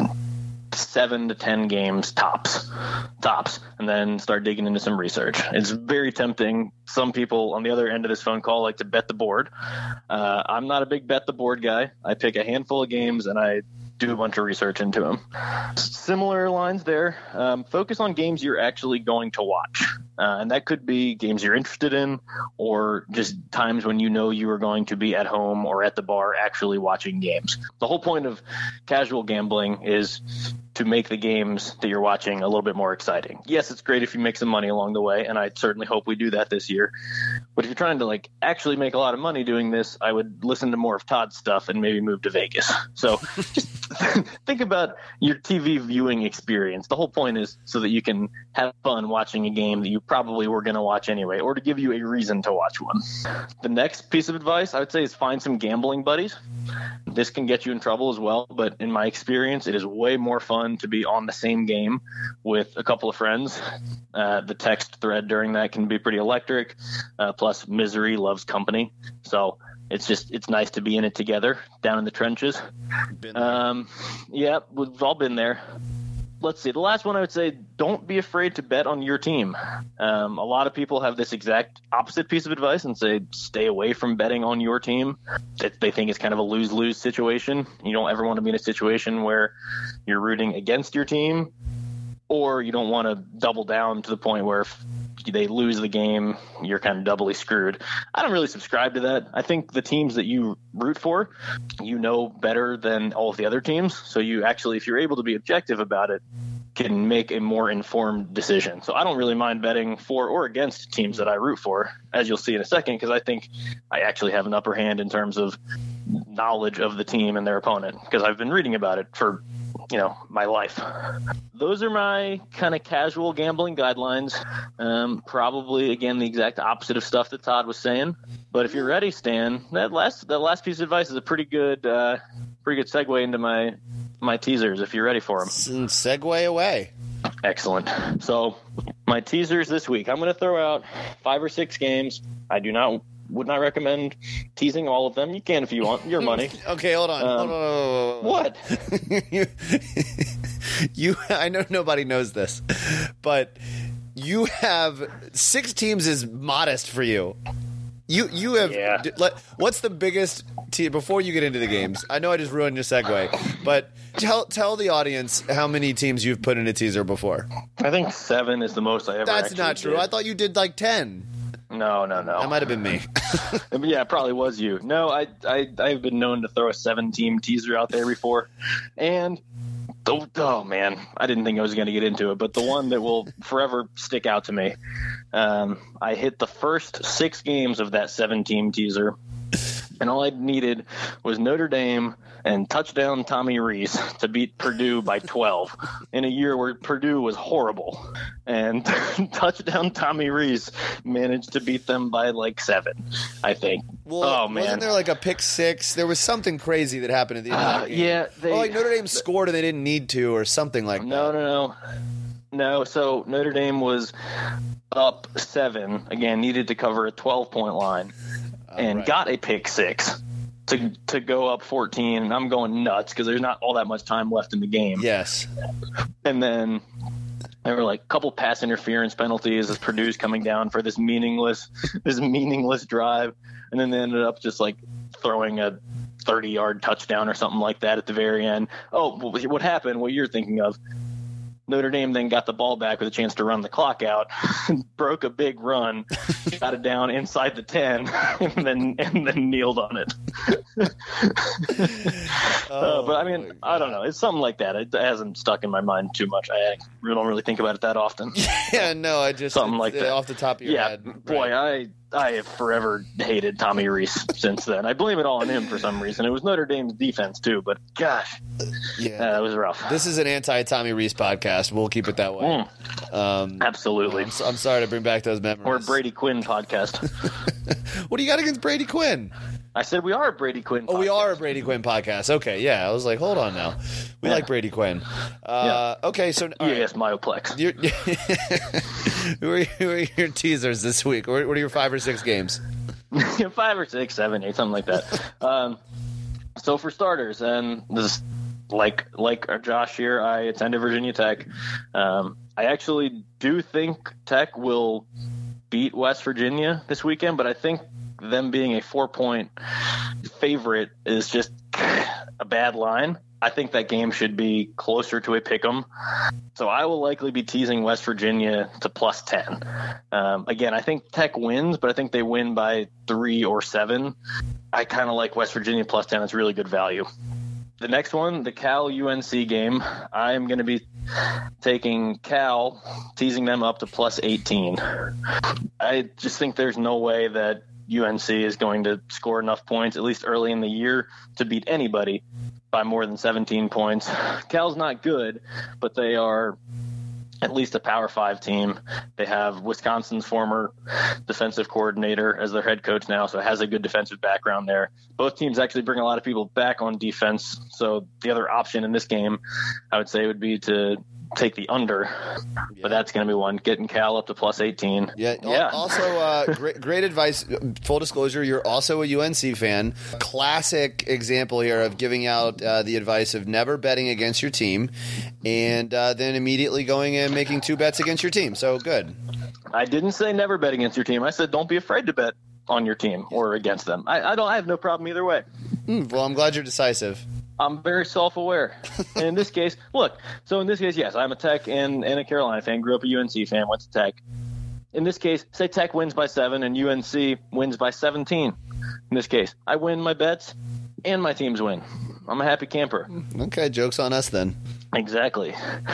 seven to ten games tops, tops, and then start digging into some research. It's very tempting. Some people on the other end of this phone call like to bet the board. Uh, I'm not a big bet the board guy. I pick a handful of games and I do a bunch of research into them. Similar lines there. Um, focus on games you're actually going to watch. Uh, and that could be games you're interested in or just times when you know you are going to be at home or at the bar actually watching games. The whole point of casual gambling is to make the games that you're watching a little bit more exciting. Yes, it's great if you make some money along the way, and I certainly hope we do that this year. But if you're trying to like actually make a lot of money doing this, I would listen to more of Todd's stuff and maybe move to Vegas. So just think about your T V viewing experience. The whole point is so that you can have fun watching a game that you probably were going to watch anyway, or to give you a reason to watch one. The next piece of advice I would say is find some gambling buddies. This can get you in trouble as well, but in my experience, it is way more fun to be on the same game with a couple of friends. Uh, the text thread during that can be pretty electric. Uh, plus, misery loves company. So it's just it's nice to be in it together down in the trenches. Um, yeah, we've all been there. Let's see. The last one I would say, don't be afraid to bet on your team. Um, a lot of people have this exact opposite piece of advice and say, stay away from betting on your team. That they think it's kind of a lose-lose situation. You don't ever want to be in a situation where you're rooting against your team, or you don't want to double down to the point where if they lose the game, you're kind of doubly screwed. I don't really subscribe to that. I think the teams that you root for, you know better than all of the other teams. So you actually, if you're able to be objective about it, can make a more informed decision. So I don't really mind betting for or against teams that I root for, as you'll see in a second, because I think I actually have an upper hand in terms of knowledge of the team and their opponent, because I've been reading about it for you know, my life. Those are my kind of casual gambling guidelines. Um, probably, again, the exact opposite of stuff that Todd was saying. But if you're ready, Stan, that last that last piece of advice is a pretty good, uh, pretty good segue into my my teasers. If you're ready for them, segue away. Excellent. So my teasers this week, I'm going to throw out five or six games. I do not. Would not recommend teasing all of them. You can if you want. Your money. Okay, hold on. Um, hold on. What? you, you, I know nobody knows this, but you have six teams is modest for you. You you have. Yeah. Let, what's the biggest team before you get into the games? I know I just ruined your segue, but tell tell the audience how many teams you've put in a teaser before. I think seven is the most I ever. That's not true. Did. I thought you did like ten. No, no, no. That might have been me. Yeah, it probably was you. No, I, I, I've been known to throw a seven-team teaser out there before, and oh, oh man, I didn't think I was going to get into it, but the one that will forever stick out to me. Um, I hit the first six games of that seven-team teaser, and all I needed was Notre Dame and touchdown Tommy Rees to beat Purdue by twelve in a year where Purdue was horrible. And touchdown Tommy Rees managed to beat them by like seven, I think. Well, oh, man. Wasn't there like a pick six? There was something crazy that happened at the end of Uh, that game. yeah. They, oh, like Notre Dame scored and they didn't need to or something like no, that. No, no, no. No, so Notre Dame was up seven, again, needed to cover a twelve-point line, and right. got a pick six to to go up fourteen, and I'm going nuts because there's not all that much time left in the game. Yes. And then There were like a couple pass interference penalties as Purdue's coming down for this meaningless, this meaningless drive, and then they ended up just like throwing a thirty-yard touchdown or something like that at the very end. Oh, what happened? What you're thinking of? Notre Dame then got the ball back with a chance to run the clock out, broke a big run, got it down inside the ten, and then and then kneeled on it. uh, but I mean, I don't know. It's something like that. It hasn't stuck in my mind too much. I don't really think about it that often. Yeah, no, I just something like that off the top of your yeah, head. Boy, Right. I I have forever hated Tommy Rees since then. I blame it all on him for some reason. It was Notre Dame's defense too, but gosh, yeah, uh, it was rough. This is an anti-Tommy Rees podcast. We'll keep it that way. Mm, Um, absolutely. I'm, so- I'm sorry to bring back those memories. Or a Brady Quinn podcast. What do you got against Brady Quinn? I said we are a Brady Quinn podcast. Oh, we are a Brady Quinn podcast. Okay, yeah. I was like, hold on now. We Yeah. like Brady Quinn. Uh, Okay, so all right. Yes, Myoplex. You're, who, are, who are your teasers this week? What what are your five or six games? Five or six, seven, eight, something like that. Um, so for starters, and this is like like our Josh here, I attended Virginia Tech. Um, I actually do think Tech will beat West Virginia this weekend, but I think them being a four-point favorite is just a bad line. I think that game should be closer to a pick'em. So I will likely be teasing West Virginia to plus ten. Um, again, I think Tech wins, but I think they win by three or seven. I kind of like West Virginia plus ten. It's really good value. The next one, the Cal U N C game, I'm going to be taking Cal, teasing them up to plus eighteen. I just think there's no way that U N C is going to score enough points, at least early in the year, to beat anybody by more than seventeen points. Cal's not good, but they are at least a Power Five team. They have Wisconsin's former defensive coordinator as their head coach now, so it has a good defensive background there. Both teams actually bring a lot of people back on defense, so the other option in this game, I would say, would be to take the under, but that's going to be one. Getting Cal up to plus eighteen. Yeah. Yeah. Also, uh, great, great advice. Full disclosure, you're also a U N C fan. Classic example here of giving out uh, the advice of never betting against your team, and uh, then immediately going and making two bets against your team. So good. I didn't say never bet against your team. I said don't be afraid to bet on your team or against them. I, I don't. I have no problem either way. Mm, well, I'm glad you're decisive. I'm very self-aware. And in this case, look, so in this case, yes, I'm a Tech and, and a Carolina fan, grew up a U N C fan, went to Tech. In this case, say Tech wins by seven and U N C wins by seventeen. In this case, I win my bets and my teams win. I'm a happy camper. Okay, joke's on us then. Exactly.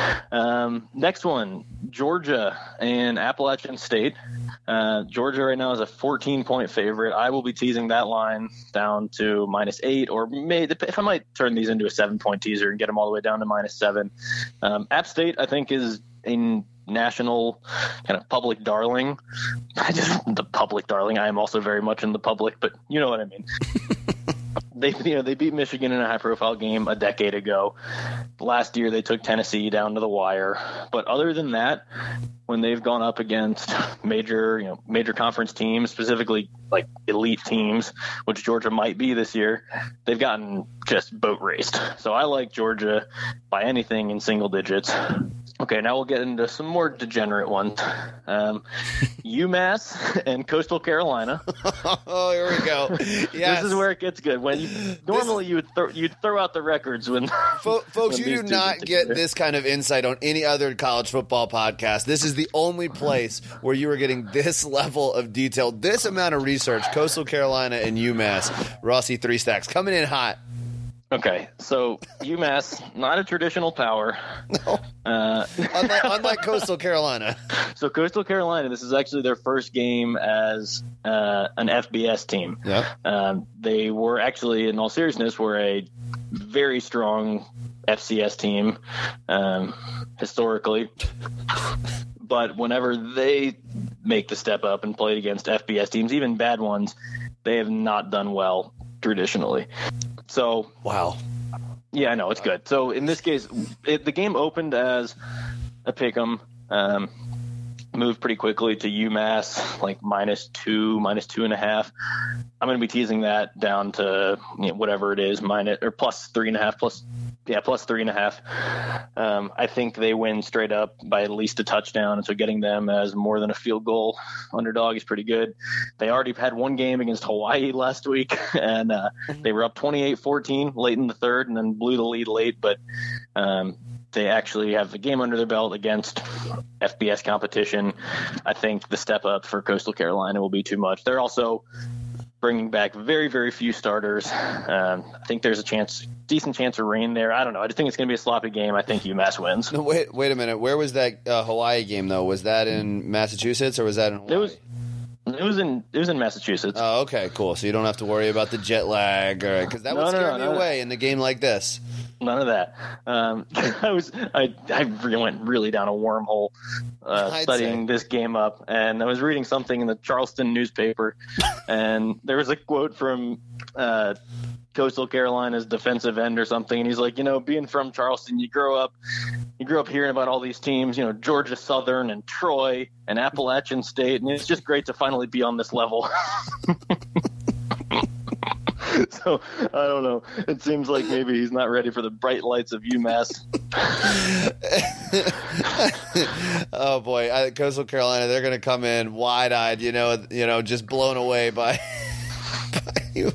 Um, next one, Georgia and Appalachian State. Uh, Georgia right now is a fourteen-point favorite. I will be teasing that line down to minus eight, or maybe if I might turn these into a seven-point teaser and get them all the way down to minus seven. Um, App State, I think, is a national kind of public darling. I just the public darling. I am also very much in the public, but you know what I mean. They, you know, they beat Michigan in a high-profile game a decade ago. Last year, they took Tennessee down to the wire. But other than that, when they've gone up against major, you know, major conference teams, specifically like elite teams, which Georgia might be this year, they've gotten just boat raced. So I like Georgia by anything in single digits. Okay, now we'll get into some more degenerate ones. Um, UMass and Coastal Carolina. Oh, here we go. Yes. This is where it gets good. When you, normally you would throw, you'd throw out the records when Fo- folks, when you these do two not get get together. this kind of insight on any other college football podcast. This is the only place where you are getting this level of detail, this amount of research. Coastal Carolina and UMass. Rossi Three Stacks coming in hot. Okay, so UMass, not a traditional power. No. Uh, Unlike, unlike Coastal Carolina. so Coastal Carolina, this is actually their first game as uh, an F B S team. Yeah. Um, they were actually, in all seriousness, were a very strong F C S team um, historically. But whenever they make the step up and played against F B S teams, even bad ones, they have not done well traditionally. So, Wow. yeah, I know, it's good. So in this case, it, the game opened as a pick'em. Um, moved pretty quickly to UMass, like minus two, minus two and a half. I'm going to be teasing that down to you know, whatever it is, minus or plus three and a half, plus yeah, plus three and a half. Um, I think they win straight up by at least a touchdown, and so getting them as more than a field goal underdog is pretty good. They already had one game against Hawaii last week, and uh, they were up twenty-eight fourteen late in the third, and then blew the lead late, but um, they actually have a game under their belt against F B S competition. I think the step up for Coastal Carolina will be too much. They're also bringing back very, very few starters. Um, I think there's a chance, decent chance of rain there. I don't know. I just think it's going to be a sloppy game. I think UMass wins. No, wait, wait a minute. Where was that uh, Hawaii game though? Was that in Massachusetts or was that in Hawaii? It was. It was in it was in Massachusetts. Oh, okay, cool. So you don't have to worry about the jet lag, or because that no, would no, scare no, me no, away no. in a game like this. None of that. Um, I was I I went really down a wormhole uh, studying say. this game up, and I was reading something in the Charleston newspaper, and there was a quote from uh, Coastal Carolina's defensive end or something, and he's like, you know, being from Charleston, you grow up. You grew up hearing about all these teams, you know, Georgia Southern and Troy and Appalachian State, and it's just great to finally be on this level. So, I don't know. It seems like maybe he's not ready for the bright lights of UMass. Oh, boy. I, Coastal Carolina, they're going to come in wide-eyed, you know, you know, just blown away by, by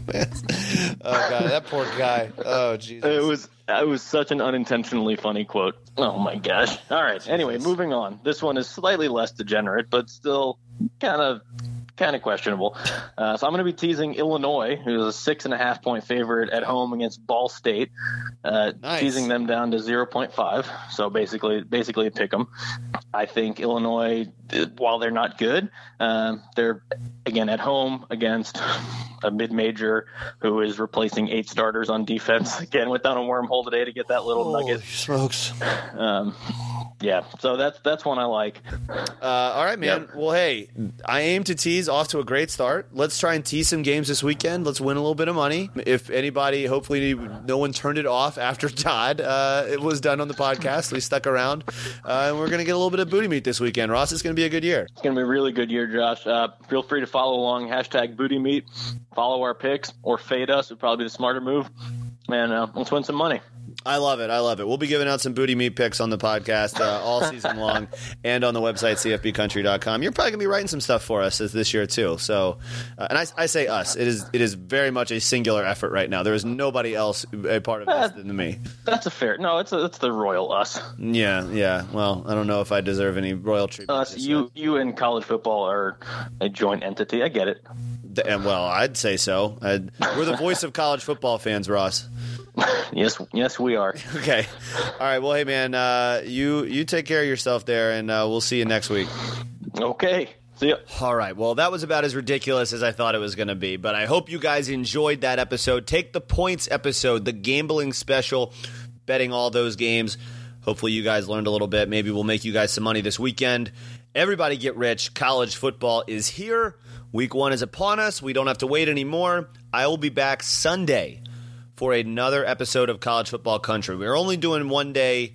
UMass. Oh, God, that poor guy. Oh, Jesus. It was... It was such an unintentionally funny quote. Oh, my gosh. All right. Jesus. Anyway, moving on. This one is slightly less degenerate, but still kind of kind of questionable. Uh, so I'm going to be teasing Illinois, who's a six and a half point favorite at home against Ball State, uh, nice. Teasing them down to zero point five. So basically, basically pick them. I think Illinois, while they're not good, um, they're again at home against a mid-major who is replacing eight starters on defense. Again, went down a wormhole today to get that little Holy nugget. Smokes. Um, yeah, so that's that's one I like. Uh, all right, man. Yep. Well, hey, I aim to tease off to a great start. Let's try and tease some games this weekend. Let's win a little bit of money. If anybody, hopefully no one turned it off after Todd, uh, it was done on the podcast. We stuck around, uh, and we're going to get a little bit of booty meat this weekend. Ross, it's going to be a good year. It's going to be a really good year, Josh. Uh, feel free to follow along, hashtag booty meat. Follow our picks, or fade us would probably be the smarter move. Man, uh, let's win some money. I love it. I love it. We'll be giving out some booty meat picks on the podcast uh, all season long and on the website, c f b country dot com. You're probably going to be writing some stuff for us this, this year, too. So, uh, and I, I say us. It is it is very much a singular effort right now. There is nobody else a part of this uh, than me. That's a fair – no, it's a, it's the royal us. Yeah, yeah. Well, I don't know if I deserve any royal treatment. Us, you, you and college football are a joint entity. I get it. And, well, I'd say so. I'd, we're the voice of college football fans, Ross. Yes, yes, we are. Okay. All right. Well, hey, man, uh, you you take care of yourself there, and uh, we'll see you next week. Okay. See ya. All right. Well, that was about as ridiculous as I thought it was going to be, but I hope you guys enjoyed that episode. Take the points episode, the gambling special, betting all those games. Hopefully you guys learned a little bit. Maybe we'll make you guys some money this weekend. Everybody get rich. College football is here. Week one is upon us. We don't have to wait anymore. I will be back Sunday for another episode of College Football Country. We're only doing one day.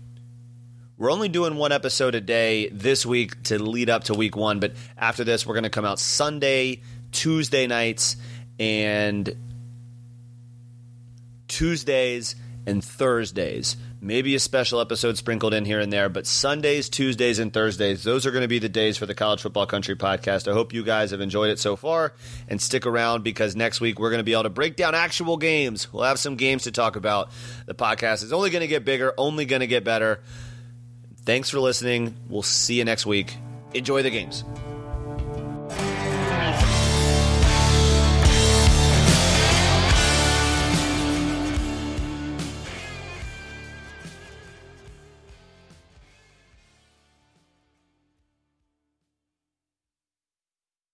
We're only doing one episode a day this week to lead up to week one. But after this, we're going to come out Sunday, Tuesday nights, and Tuesdays and Thursdays. Maybe a special episode sprinkled in here and there, but Sundays, Tuesdays, and Thursdays, those are going to be the days for the College Football Country podcast. I hope you guys have enjoyed it so far, and stick around because next week we're going to be able to break down actual games. We'll have some games to talk about. The podcast is only going to get bigger, only going to get better. Thanks for listening. We'll see you next week. Enjoy the games.